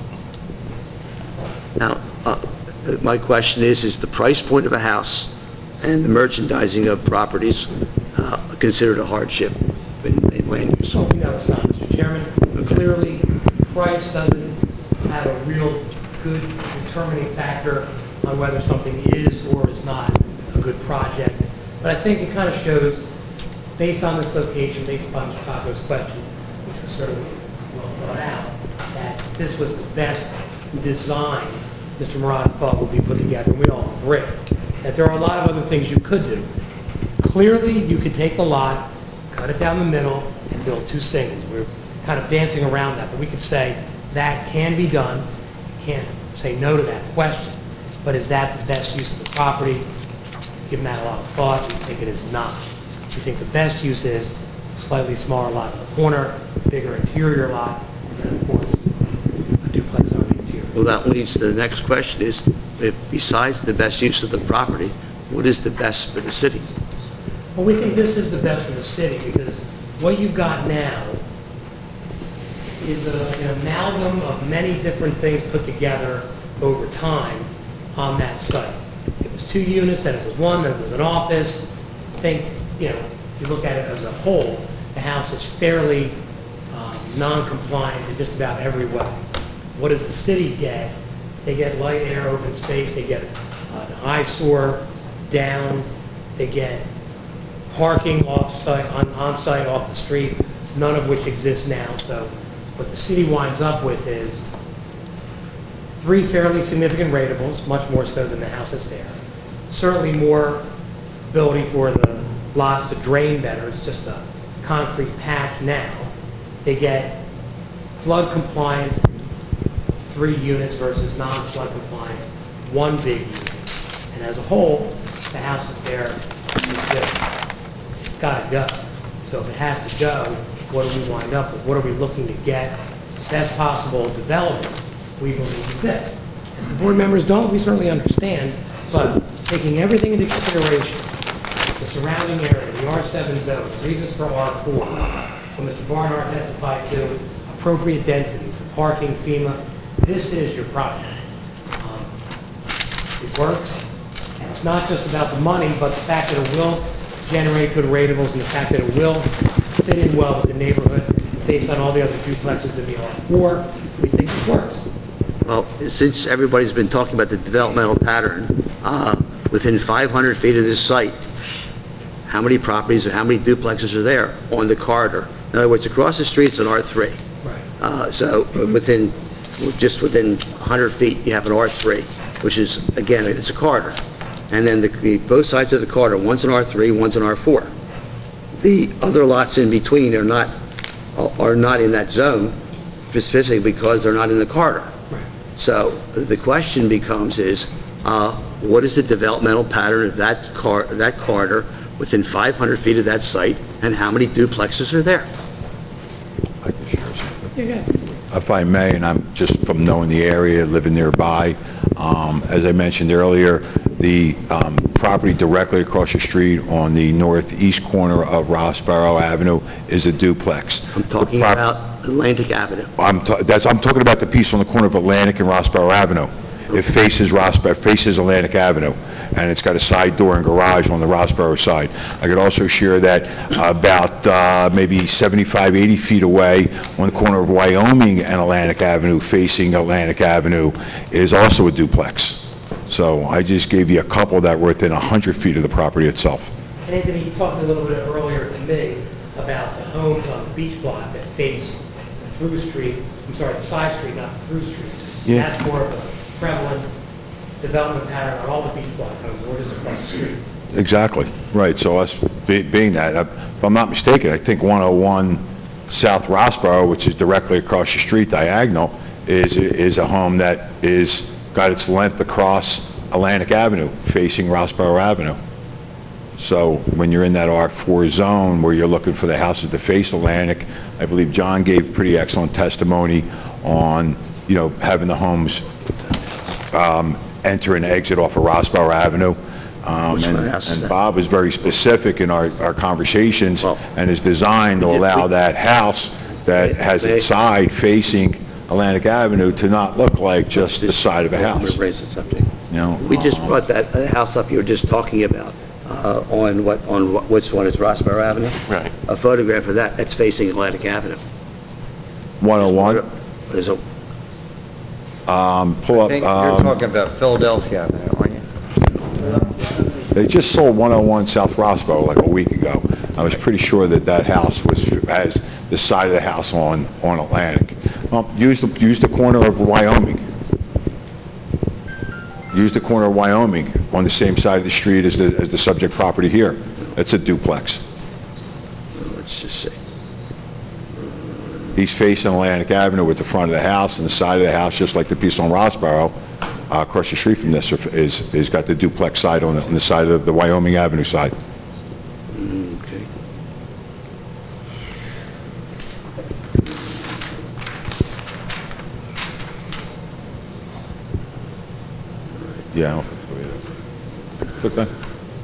Now, my question is the price point of a house and the merchandising of properties considered a hardship in land use? No, it's not, Mr. Chairman. Clearly, price doesn't have a real good determining factor on whether something is or is not a good project. But I think it kind of shows, based on this location, based upon Mr. Taco's question, which was certainly well thought out, that this was the best design Mr. Murata thought would be put together. And we all agree that there are a lot of other things you could do. Clearly, you could take the lot, cut it down the middle, and build 2 singles. We're kind of dancing around that, but we could say that can be done. You can't say no to that question. But is that the best use of the property? Given that a lot of thought, we think it is not. We think the best use is a slightly smaller lot in the corner, bigger interior lot, and then, of course, a duplex on the interior. Well, that leads to the next question is, if besides the best use of the property, what is the best for the city? Well, we think this is the best for the city, because what you've got now is an amalgam of many different things put together over time on that site. It was 2 units, then it was 1, then it was an office. I think, if you look at it as a whole, the house is fairly non-compliant in just about every way. What does the city get? They get light, air, open space, they get an eyesore down, they get parking off-site, on-site, off the street, none of which exists now. So what the city winds up with is 3 fairly significant ratables, much more so than the house that's there. Certainly more ability for the lots to drain better. It's just a concrete patch now. They get flood compliant 3 units versus non-flood compliant 1 big unit. And as a whole, the house is there. It's got to go. So if it has to go, what do we wind up with? What are we looking to get as best possible development? We believe this. If the board members don't, we certainly understand, but taking everything into consideration, the surrounding area, the R7 zone, reasons for R4, when Mr. Barnard testified to appropriate densities, the parking, FEMA, this is your project. It works, and it's not just about the money, but the fact that it will generate good ratables and the fact that it will fit in well with the neighborhood based on all the other duplexes in the R4, we think it works. Well, since everybody's been talking about the developmental pattern, within 500 feet of this site, how many properties or how many duplexes are there on the corridor? In other words, across the street, it's an R3. Right. So just within 100 feet, you have an R3, which is, again, it's a corridor. And then both sides of the corridor, one's an R3, one's an R4. The other lots in between are not in that zone, specifically because they're not in the corridor. Right. So the question becomes what is the developmental pattern of that corridor within 500 feet of that site, and how many duplexes are there? I can share something. Yeah, If I may, and I'm just from knowing the area, living nearby, as I mentioned earlier, the property directly across the street on the northeast corner of Rossborough Avenue is a duplex. I'm talking about Atlantic Avenue. I'm talking about the piece on the corner of Atlantic and Rossborough Avenue. It faces Atlantic Avenue, and it's got a side door and garage on the Rossborough side. I could also share that about maybe 75, 80 feet away on the corner of Wyoming and Atlantic Avenue, facing Atlantic Avenue, is also a duplex. So I just gave you a couple that were within 100 feet of the property itself. and Anthony, you talked a little bit earlier to me about the homes on the beach block that face the through street, the side street, not the through street. Yeah. That's more of a prevalent development pattern on all the beach block homes, or just across the street. Exactly, right. So us being that, if I'm not mistaken, I think 101 South Rossborough, which is directly across the street, diagonal, is a home that is got its length across Atlantic Avenue, facing Rossborough Avenue. So when you're in that R4 zone where you're looking for the houses to face Atlantic, I believe John gave pretty excellent testimony on, having the homes enter and exit off of Rossborough Avenue. And Bob was very specific in our conversations and is designed to allow that house that has its side facing Atlantic Avenue to not look like just the side of a house. Raise the subject. We just brought that house up you were just talking about on which one is Rossborough Avenue? Right. A photograph of that. That's facing Atlantic Avenue. 101? There's a Pull up. You're talking about Philadelphia Avenue, aren't you? They just sold 101 South Rossborough like a week ago. I was pretty sure that house has the side of the house on Atlantic. Use the corner of Wyoming. Use the corner of Wyoming on the same side of the street as the subject property here. That's a duplex. Let's just see. He's facing Atlantic Avenue with the front of the house, and the side of the house, just like the piece on Rossborough, across the street from this, is got the duplex side on the side of the Wyoming Avenue side. Okay. Yeah, I don't think so either. It's okay.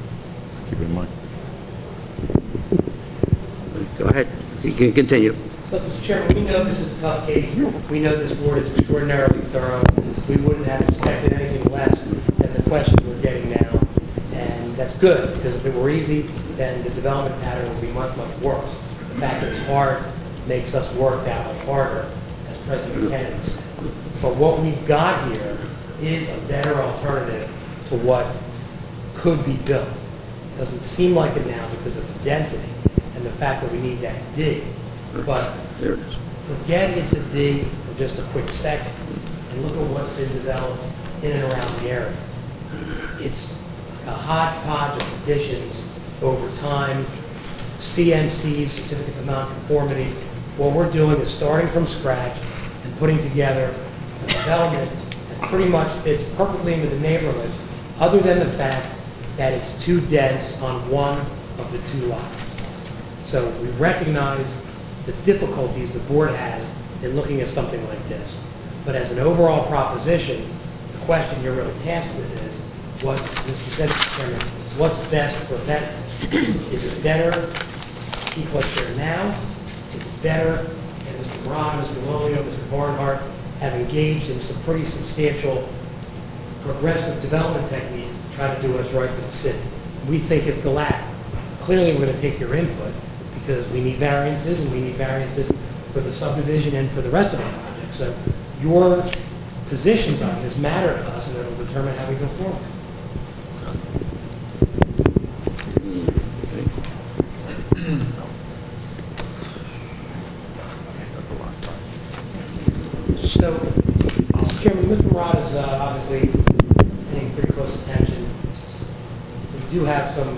Keep it in mind. Go ahead. You can continue. Look, Mr. Chairman, we know this is a tough case. We know this board is extraordinarily thorough. We wouldn't have expected anything less than the questions we're getting now. And that's good, because if it were easy, then the development pattern would be much, much worse. The fact that it's hard makes us work that much harder, as President Kennedy said. But what we've got here is a better alternative to what could be built. It doesn't seem like it now because of the density and the fact that we need that D. But There it is. forget it's a D for just a quick second and look at what's been developed in and around the area. It's a hodgepodge of additions over time, CNCs, certificates of nonconformity. What we're doing is starting from scratch and putting together a development that pretty much fits perfectly into the neighborhood, other than the fact that it's too dense on one of the two lots. So we recognize the difficulties the board has in looking at something like this. But as an overall proposition, the question you're really tasked with is, what, as you said, Mr. Chairman, what's best for veterans? Is it better to keep what's there now? Is it better, and Mr. Murata, Mr. Lolio, Mr. Barnhart have engaged in some pretty substantial progressive development techniques to try to do what's right for the city? We think it's the latter. Clearly, we're going to take your input, because we need variances, and we need variances for the subdivision and for the rest of the project. So your positions on this matter to us, and it will determine how we go forward. So, Mr. Chairman, Mr. Murata is obviously paying pretty close attention. We do have some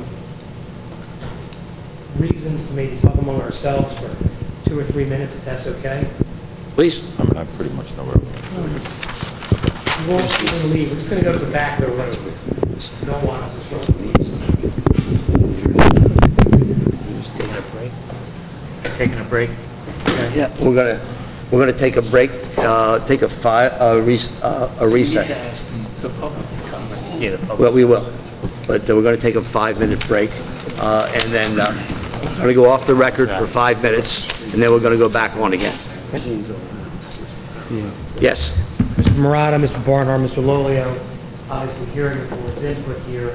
reasons to maybe talk among ourselves for 2 or 3 minutes, if that's okay. Please. I mean, I pretty much know where We won't even leave. We're just going to go to the back of the road. Don't want us to show the leaves. Just taking a break. Taking a break? Yeah, we're gonna take a break, take a recess. Well, we will, but we're gonna take a 5-minute break, and then, we're gonna go off the record for 5 minutes, and then we're gonna go back on again. Yes? Mr. Murata, Mr. Barnhart, Mr. Lolio, obviously hearing the board's input here.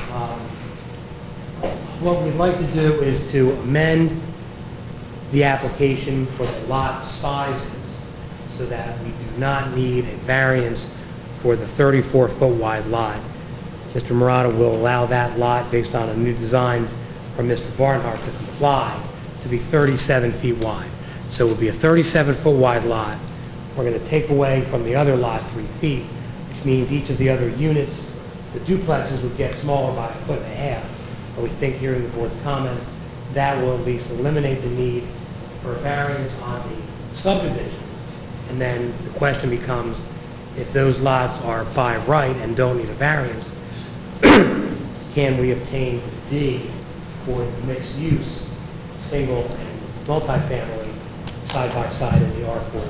What we'd like to do is to amend the application for the lot sizes so that we do not need a variance for the 34-foot wide lot. Mr. Murata will allow that lot, based on a new design from Mr. Barnhart, to comply to be 37 feet wide. So it will be a 37-foot wide lot. We're going to take away from the other lot 3 feet, which means each of the other units, the duplexes, would get smaller by 1.5 feet. But we think, hearing the board's comments, that will at least eliminate the need for a variance on the subdivision. And then the question becomes, if those lots are by right and don't need a variance, can we obtain D for mixed use, single and multifamily, side by side in the R4?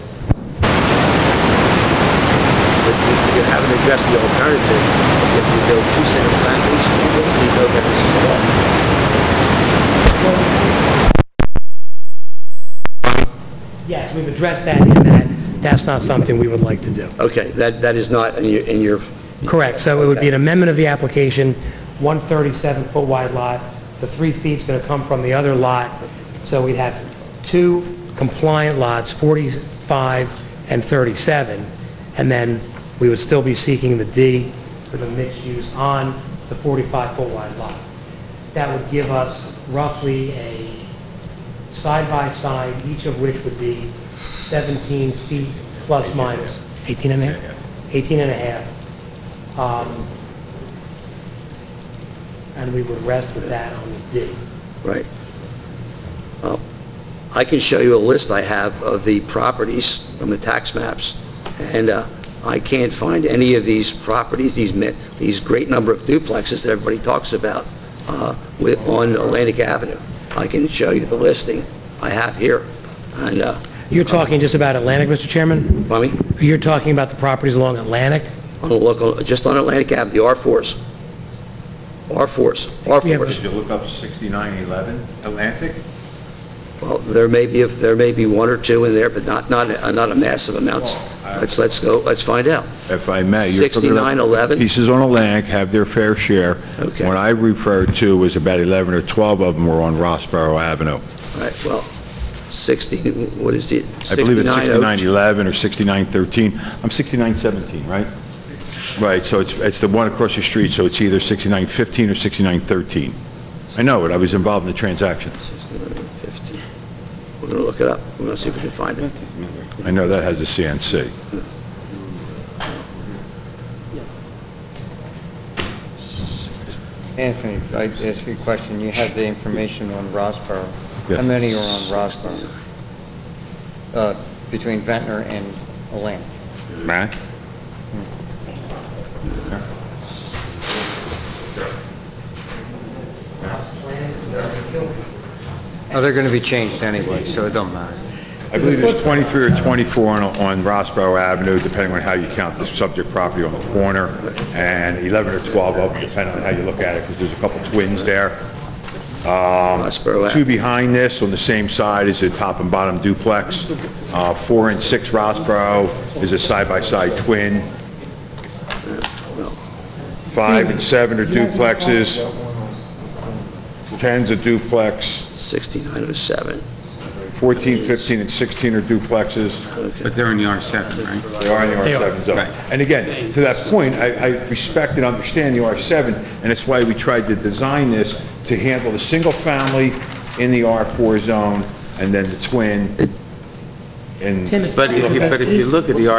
But you haven't addressed the alternative. If you build 2 single families, you know that this is law. Yes, we've addressed that in that that's not something we would like to do. Okay, that is not in your... Correct. So it would be an amendment of the application, 137-foot wide lot. The 3 feet is going to come from the other lot. So we'd have 2 compliant lots, 45 and 37. And then we would still be seeking the D for the mixed use on the 45-foot wide lot. That would give us roughly a side-by-side, each of which would be 17 feet plus minus 18 and a half. 18 and a half. And we would rest with that on the D. Right. I can show you a list I have of the properties from the tax maps, and I can't find any of these properties, these great number of duplexes that everybody talks about on Atlantic Avenue. I can show you the listing I have here. And you're talking just about Atlantic, Mr. Chairman? Pardon me? You're talking about the properties along Atlantic? On the local, just on Atlantic Avenue, R4s. R4s. Did you look up 6911 Atlantic? Well, there may be one or two in there, but not a massive amounts. Let's find out. If I may, you're talking about 6911? pieces on a land have their fair share. Okay. What I referred to was about 11 or 12 of them were on Rossborough Avenue. All right, well, 60, what is it? I believe it's 6902? 6911 or 6913. I'm 6917, right? Right, so it's the one across the street, so it's either 6915 or 6913. I know it, I was involved in the transaction. 6950. We're going to look it up. We're going to see if we can find it. I know that has a CNC. Anthony, if I ask you a question, you have the information on Rossborough. Yes. How many are on Rossborough? Between Ventnor and Atlantic? Matt? Oh, they're going to be changed anyway, so it don't matter. I believe there's 23 or 24 on Rossborough Avenue, depending on how you count the subject property on the corner, and 11 or 12 of them, depending on how you look at it, because there's a couple twins there. Rossborough Two Avenue. behind this, on the same side, is a top and bottom duplex. 4 and 6 Rossborough is a side-by-side twin. 5 and 7 are duplexes. 10's a duplex. 6907. 14, 15, and 16 are duplexes. But they're in the R7, right? They are in the They are. R7 zone. Right. And again, to that point, I respect and understand the R7, and it's why we tried to design this to handle the single family in the R4 zone, and then the twin in... But if you look at the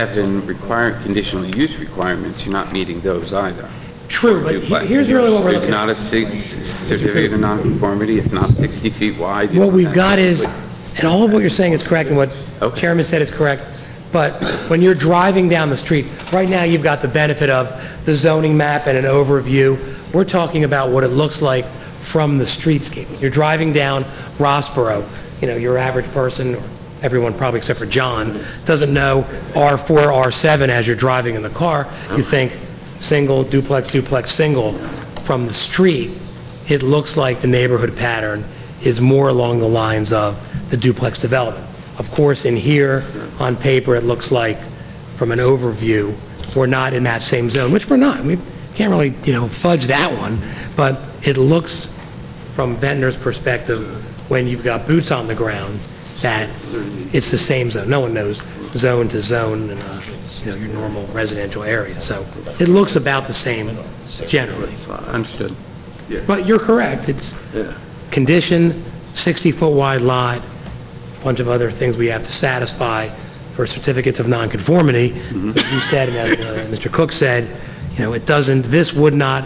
R7 conditional use requirements, you're not meeting those either. True, but here's really what we're It's looking not at. a certificate of nonconformity, it's not 60 feet wide. What we've got is, and all of what you're saying is correct, and what Okay. Chairman said is correct, but when you're driving down the street, right now you've got the benefit of the zoning map and an overview. We're talking about what it looks like from the streetscape. You're driving down Rossborough, your average person, or everyone probably except for John, doesn't know R4, R7 as you're driving in the car. You think single, duplex, duplex, single. From the street, it looks like the neighborhood pattern is more along the lines of the duplex development. Of course, in here, on paper, it looks like, from an overview, we're not in that same zone, which we're not. We can't really, fudge that one, but it looks, from Ventnor's perspective, when you've got boots on the ground, that it's the same zone. No one knows zone to zone in your normal residential area. So it looks about the same generally. Understood. But you're correct. It's condition, 60-foot wide lot, a bunch of other things we have to satisfy for certificates of nonconformity. So as you said, and as Mr. Cook said, this would not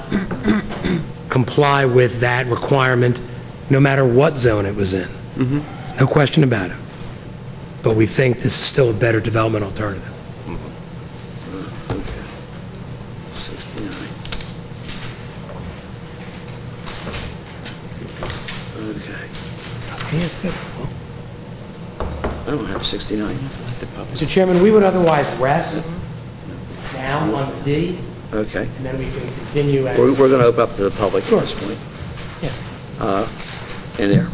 comply with that requirement no matter what zone it was in. No question about it. But we think this is still a better development alternative. Okay. 69. Okay. Okay, that's good. I don't have 69. Mr. Chairman, we would otherwise rest down on the D, Okay. and then we can continue at... We're going to open up to the public at Sure. this point. Yeah. In there.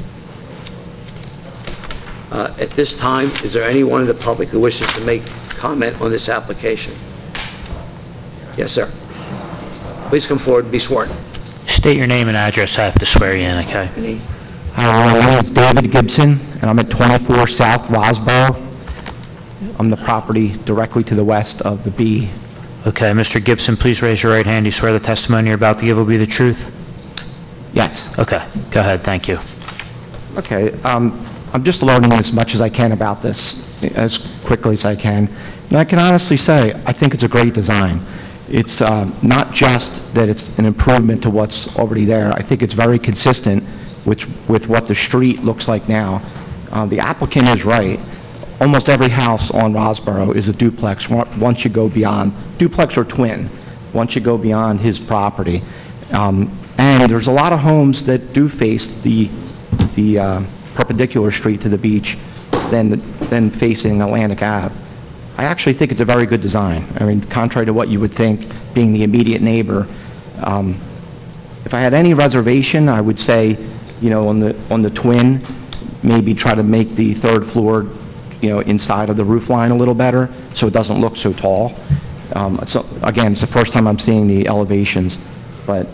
At this time, is there anyone in the public who wishes to make comment on this application? Yes, sir. Please come forward and be sworn. State your name and address, I have to swear you in, okay? Any? My name is David Gibson, and I'm at 24 South Rosborough. I'm the property directly to the west of the B. Okay, Mr. Gibson, please raise your right hand. Do you swear the testimony you're about to give will be the truth? Yes. Okay, go ahead, thank you. Okay, I'm just learning as much as I can about this, as quickly as I can. And I can honestly say, I think it's a great design. It's not just that it's an improvement to what's already there. I think it's very consistent with what the street looks like now. The applicant is right. Almost every house on Rosborough is a duplex once you go beyond, duplex or twin, once you go beyond his property. And there's a lot of homes that do face the perpendicular street to the beach than facing Atlantic Ave. I actually think it's a very good design. I mean, contrary to what you would think, being the immediate neighbor. If I had any reservation, I would say, on the twin, maybe try to make the third floor, inside of the roof line a little better, so it doesn't look so tall. So again, it's the first time I'm seeing the elevations, but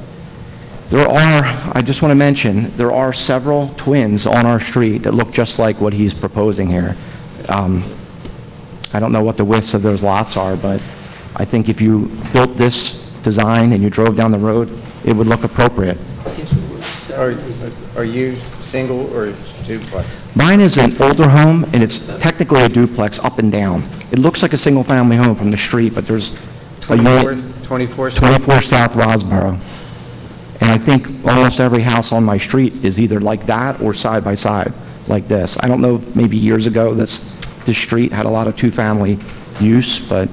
I just want to mention, there are several twins on our street that look just like what he's proposing here. I don't know what the widths of those lots are, but I think if you built this design and you drove down the road, it would look appropriate. Are you single or duplex? Mine is an older home, and it's technically a duplex up and down. It looks like a single-family home from the street, but there's a unit... 24 South Rosboro. And I think almost every house on my street is either like that or side by side like this. I don't know, maybe years ago this street had a lot of two-family use, but...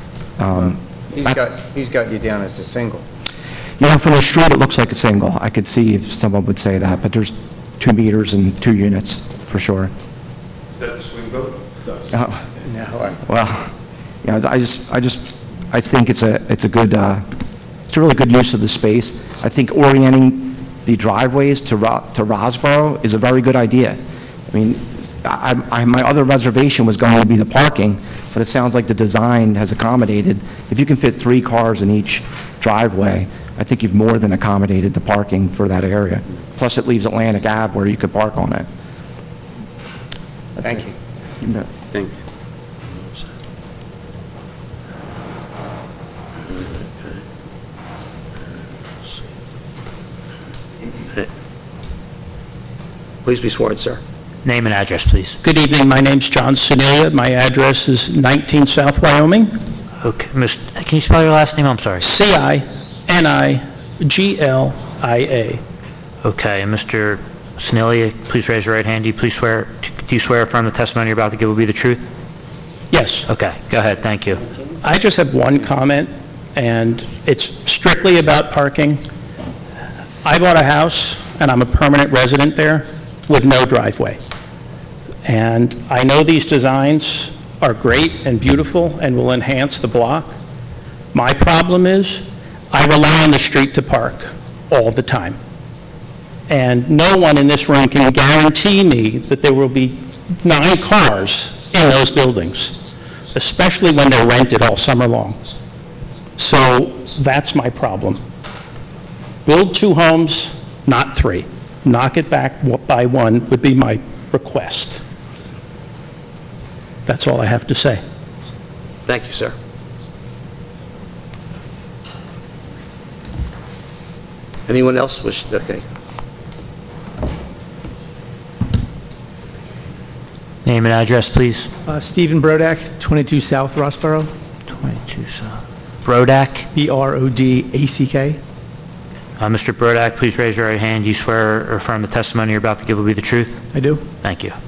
He's got you down as a single. From the street, it looks like a single. I could see if someone would say that, but there's 2 meters and 2 units, for sure. Is that the swing vote? No. Well, I think it's a really good use of the space. I think orienting the driveways to Rosboro is a very good idea. I mean, my other reservation was going to be the parking, but it sounds like the design has accommodated. If you can fit 3 cars in each driveway, I think you've more than accommodated the parking for that area. Plus, it leaves Atlantic Ave where you could park on it. Thank you. Thanks. Please be sworn, sir. Name and address, please. Good evening, my name's John Sanilia. My address is 19 South Wyoming. Okay, can you spell your last name? I'm sorry. Cinicglia. Okay, and Mr. Sanilia, please raise your right hand. Do you swear affirm the testimony you're about to give will be the truth? Yes. Okay, go ahead, thank you. I just have one comment, and it's strictly about parking. I bought a house, and I'm a permanent resident there, with no driveway. And I know these designs are great and beautiful and will enhance the block. My problem is, I rely on the street to park all the time. And no one in this room can guarantee me that there will be 9 cars in those buildings, especially when they're rented all summer long. So that's my problem. Build 2 homes, not 3. Knock it back by 1 would be my request. That's all I have to say. Thank you, sir. Anyone else wish? Okay. Name and address, please. Stephen Brodak, 22 South Rossboro. 22 South. Brodak? Brodack. Mr. Brodak, please raise your right hand. Do you swear or affirm the testimony you're about to give will be the truth? I do. Thank you.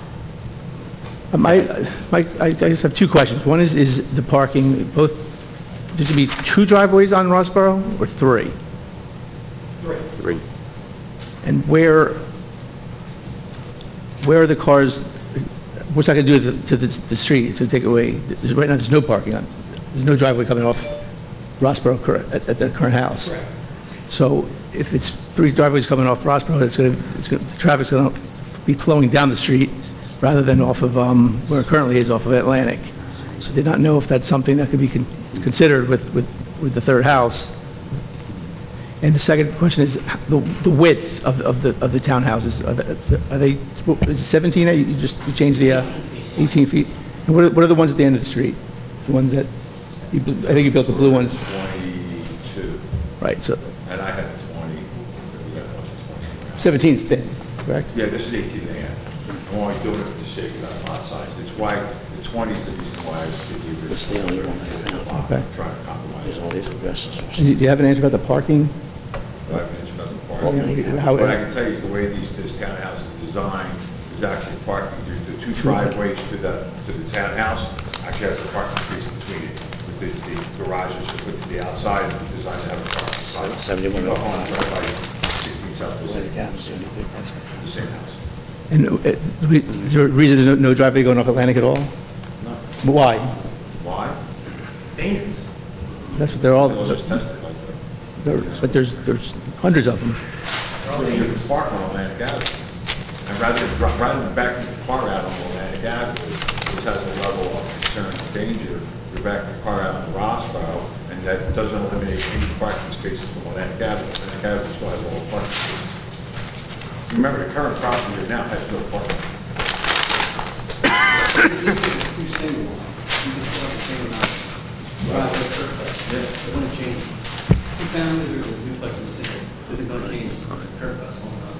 I just have 2 questions. One is the parking, both, there should be 2 driveways on Rossboro or 3? 3. And where are the cars, what's that going to do to the street? It's going to take away, right now there's no parking on, there's no driveway coming off Rossboro at the current house. Correct. So if it's 3 driveways coming off Rossboro, the traffic's going to be flowing down the street rather than off of where it currently is, off of Atlantic. So I did not know if that's something that could be considered with the third house. And the second question is the width of the townhouses. Are they is it 17? You changed the 18 feet. And what are the ones at the end of the street? The ones that I think you built the blue ones. 22. Right. So. And I had 20. 17 is thin, correct? Yeah, this is 18 and a half. I'm only doing it for the sake of that lot size. It's why the 20 is the reason why I was thinking it's the only one I'm trying to compromise. All these addresses. Do you have an answer about the parking? I have an answer about the parking. What I can tell you is the way this townhouse is designed is actually parking. The 2 driveways to the townhouse actually has a parking space between it. The garages are put to the outside and designed to have a parking spot. 71 on by 16 South Pacific. The same house. And is there a reason there's no driveway going off Atlantic at all? No. Why? Why? Dangerous. That's what they're all. They'll just test it like that. But there's hundreds of them. You can park on Atlantic Avenue. And rather than backing the car out on Atlantic Avenue, which has a level of concern and danger, you're backing the car out on Rossborough, and that doesn't eliminate any parking spaces from Atlantic Avenue. Atlantic Avenue still has all the parking spaces. Remember, the current property here now has no parking. Two singles, you can still have the same amount. Driveway curb cuts, it wouldn't change. Two families or a duplex and a single, isn't going to change curb cuts going on.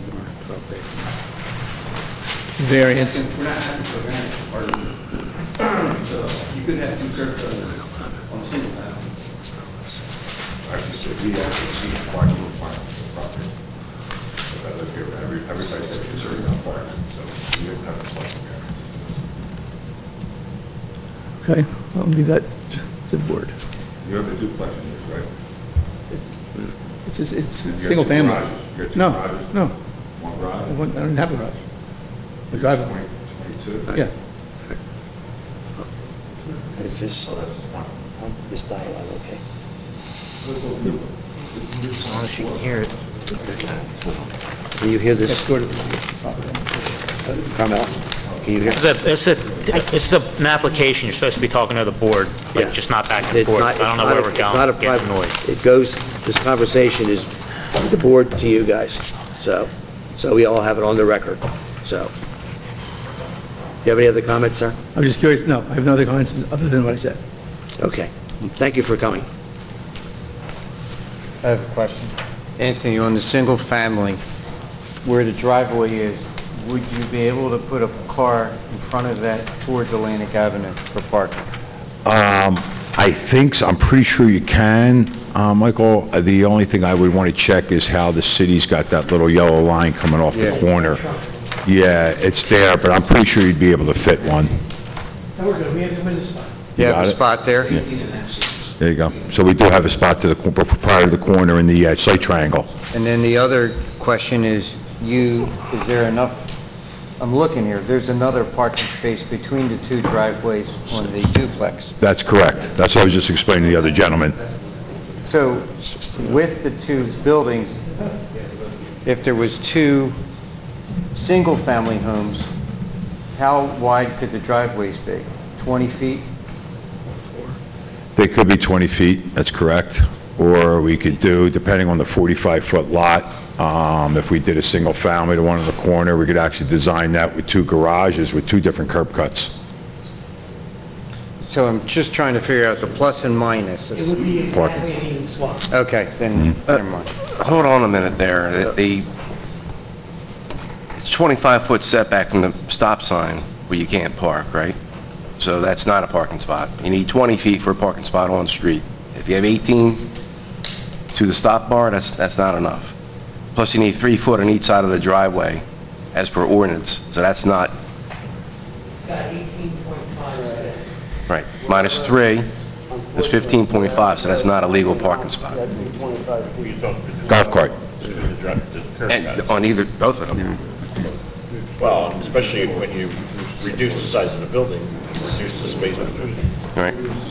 Variance. We're not having to variance for part of it. So you could have two curb cuts on a single family. Actually, so we actually see the parking requirements for the property. So I live here, everybody's got a concern about parking, so we don't have a parking variance. Okay, I'll leave that to the board. You have a duplex in this, right? It's You got single two family. garages. You got two No, garages? no, One garage? I don't have a garage. A driveway. 22? Yeah. Is this, So that's one. this dialogue okay? As long as you can hear it. Can you hear this? Let's go to the... Carmel, can you hear? It's an application, you're supposed to be talking to the board, Yeah. but just not back and It's forth. not- I don't know it's where not a- we're going. It's not a Getting private, noise. it goes, this conversation is the board to you guys, so we all have it on the record, so. Do you have any other comments, sir? I'm just curious, no, I have no other comments other than what I said. Okay, thank you for coming. I have a question. Anthony, on the single family, where the driveway is, would you be able to put a car in front of that towards Atlantic Avenue for parking? I think so. I'm pretty sure you can, Michael. The only thing I would want to check is how the city's got that little yellow line coming off the Yeah. corner. Yeah, it's there, but I'm pretty sure you'd be able to fit one. No, we're good, we have a spot. You have got a it? spot there? Yeah. There you go. So we do have a spot to the, prior to the corner in the site triangle. And then the other question is, is there enough, I'm looking here, there's another parking space between the two driveways on the duplex. That's correct. That's what I was just explaining to the other gentleman. So with the two buildings, if there was two single-family homes, how wide could the driveways be? 20 feet? They could be 20 feet, that's correct. Or we could do, depending on the 45-foot lot, if we did a single family, the one in the corner, we could actually design that with two garages with two different curb cuts. So I'm just trying to figure out the plus and minus. It would be exactly an even swap. Okay, then, never mind. Hold on a minute there. It's 25-foot setback from the stop sign where you can't park, right? So that's not a parking spot. You need 20 feet for a parking spot on the street. If you have 18 to the stop bar, that's not enough. Plus you need 3 foot on each side of the driveway as per ordinance, so that's not... It's got 18.56. Right, minus 3 is 15.5, so that's not a legal parking spot. Golf cart. And on either, both of them. Well, especially when you reduce the size of the building, reduce the space between them. Right.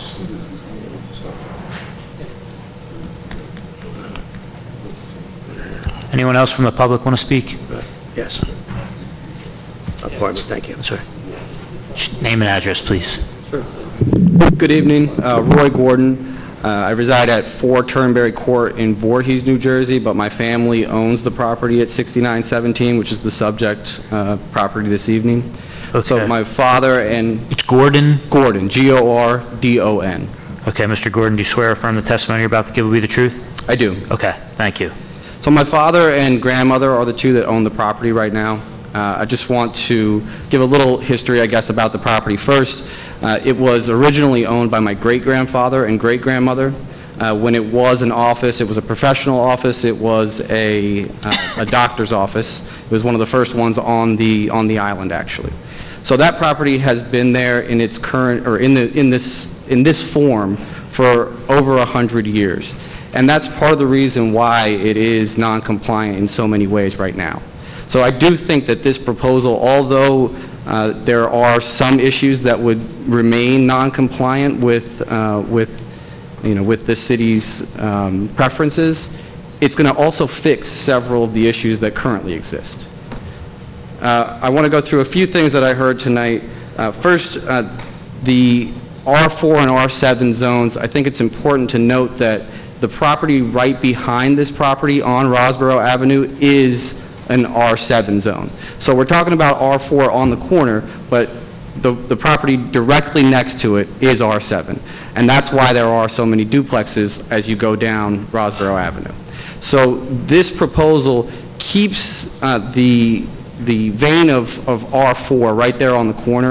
Anyone else from the public want to speak? Yes. Apartment, thank you. Sorry. Name and address, please. Good evening, Roy Gordon. I reside at 4 Turnberry Court in Voorhees, New Jersey, but my family owns the property at 6917, which is the subject property this evening. Okay. So my father and... It's Gordon? Gordon, Gordon. Okay, Mr. Gordon, do you swear or affirm the testimony you're about to give will be the truth? I do. Okay, thank you. So my father and grandmother are the two that own the property right now. I just want to give a little history, I guess, about the property. First, it was originally owned by my great-grandfather and great-grandmother. When it was an office, it was a professional office. It was a doctor's office. It was one of the first ones on the island, actually. So that property has been there in its current, or in this form for over 100 years. And that's part of the reason why it is non-compliant in so many ways right now. So I do think that this proposal, although there are some issues that would remain non-compliant with the city's preferences, it's going to also fix several of the issues that currently exist. I want to go through a few things that I heard tonight. First, the R4 and R7 zones, I think it's important to note that the property right behind this property on Rosborough Avenue is an R7 zone. So we're talking about R4 on the corner, but the property directly next to it is R7. And that's why there are so many duplexes as you go down Rosborough Avenue. So this proposal keeps the vein of R4 right there on the corner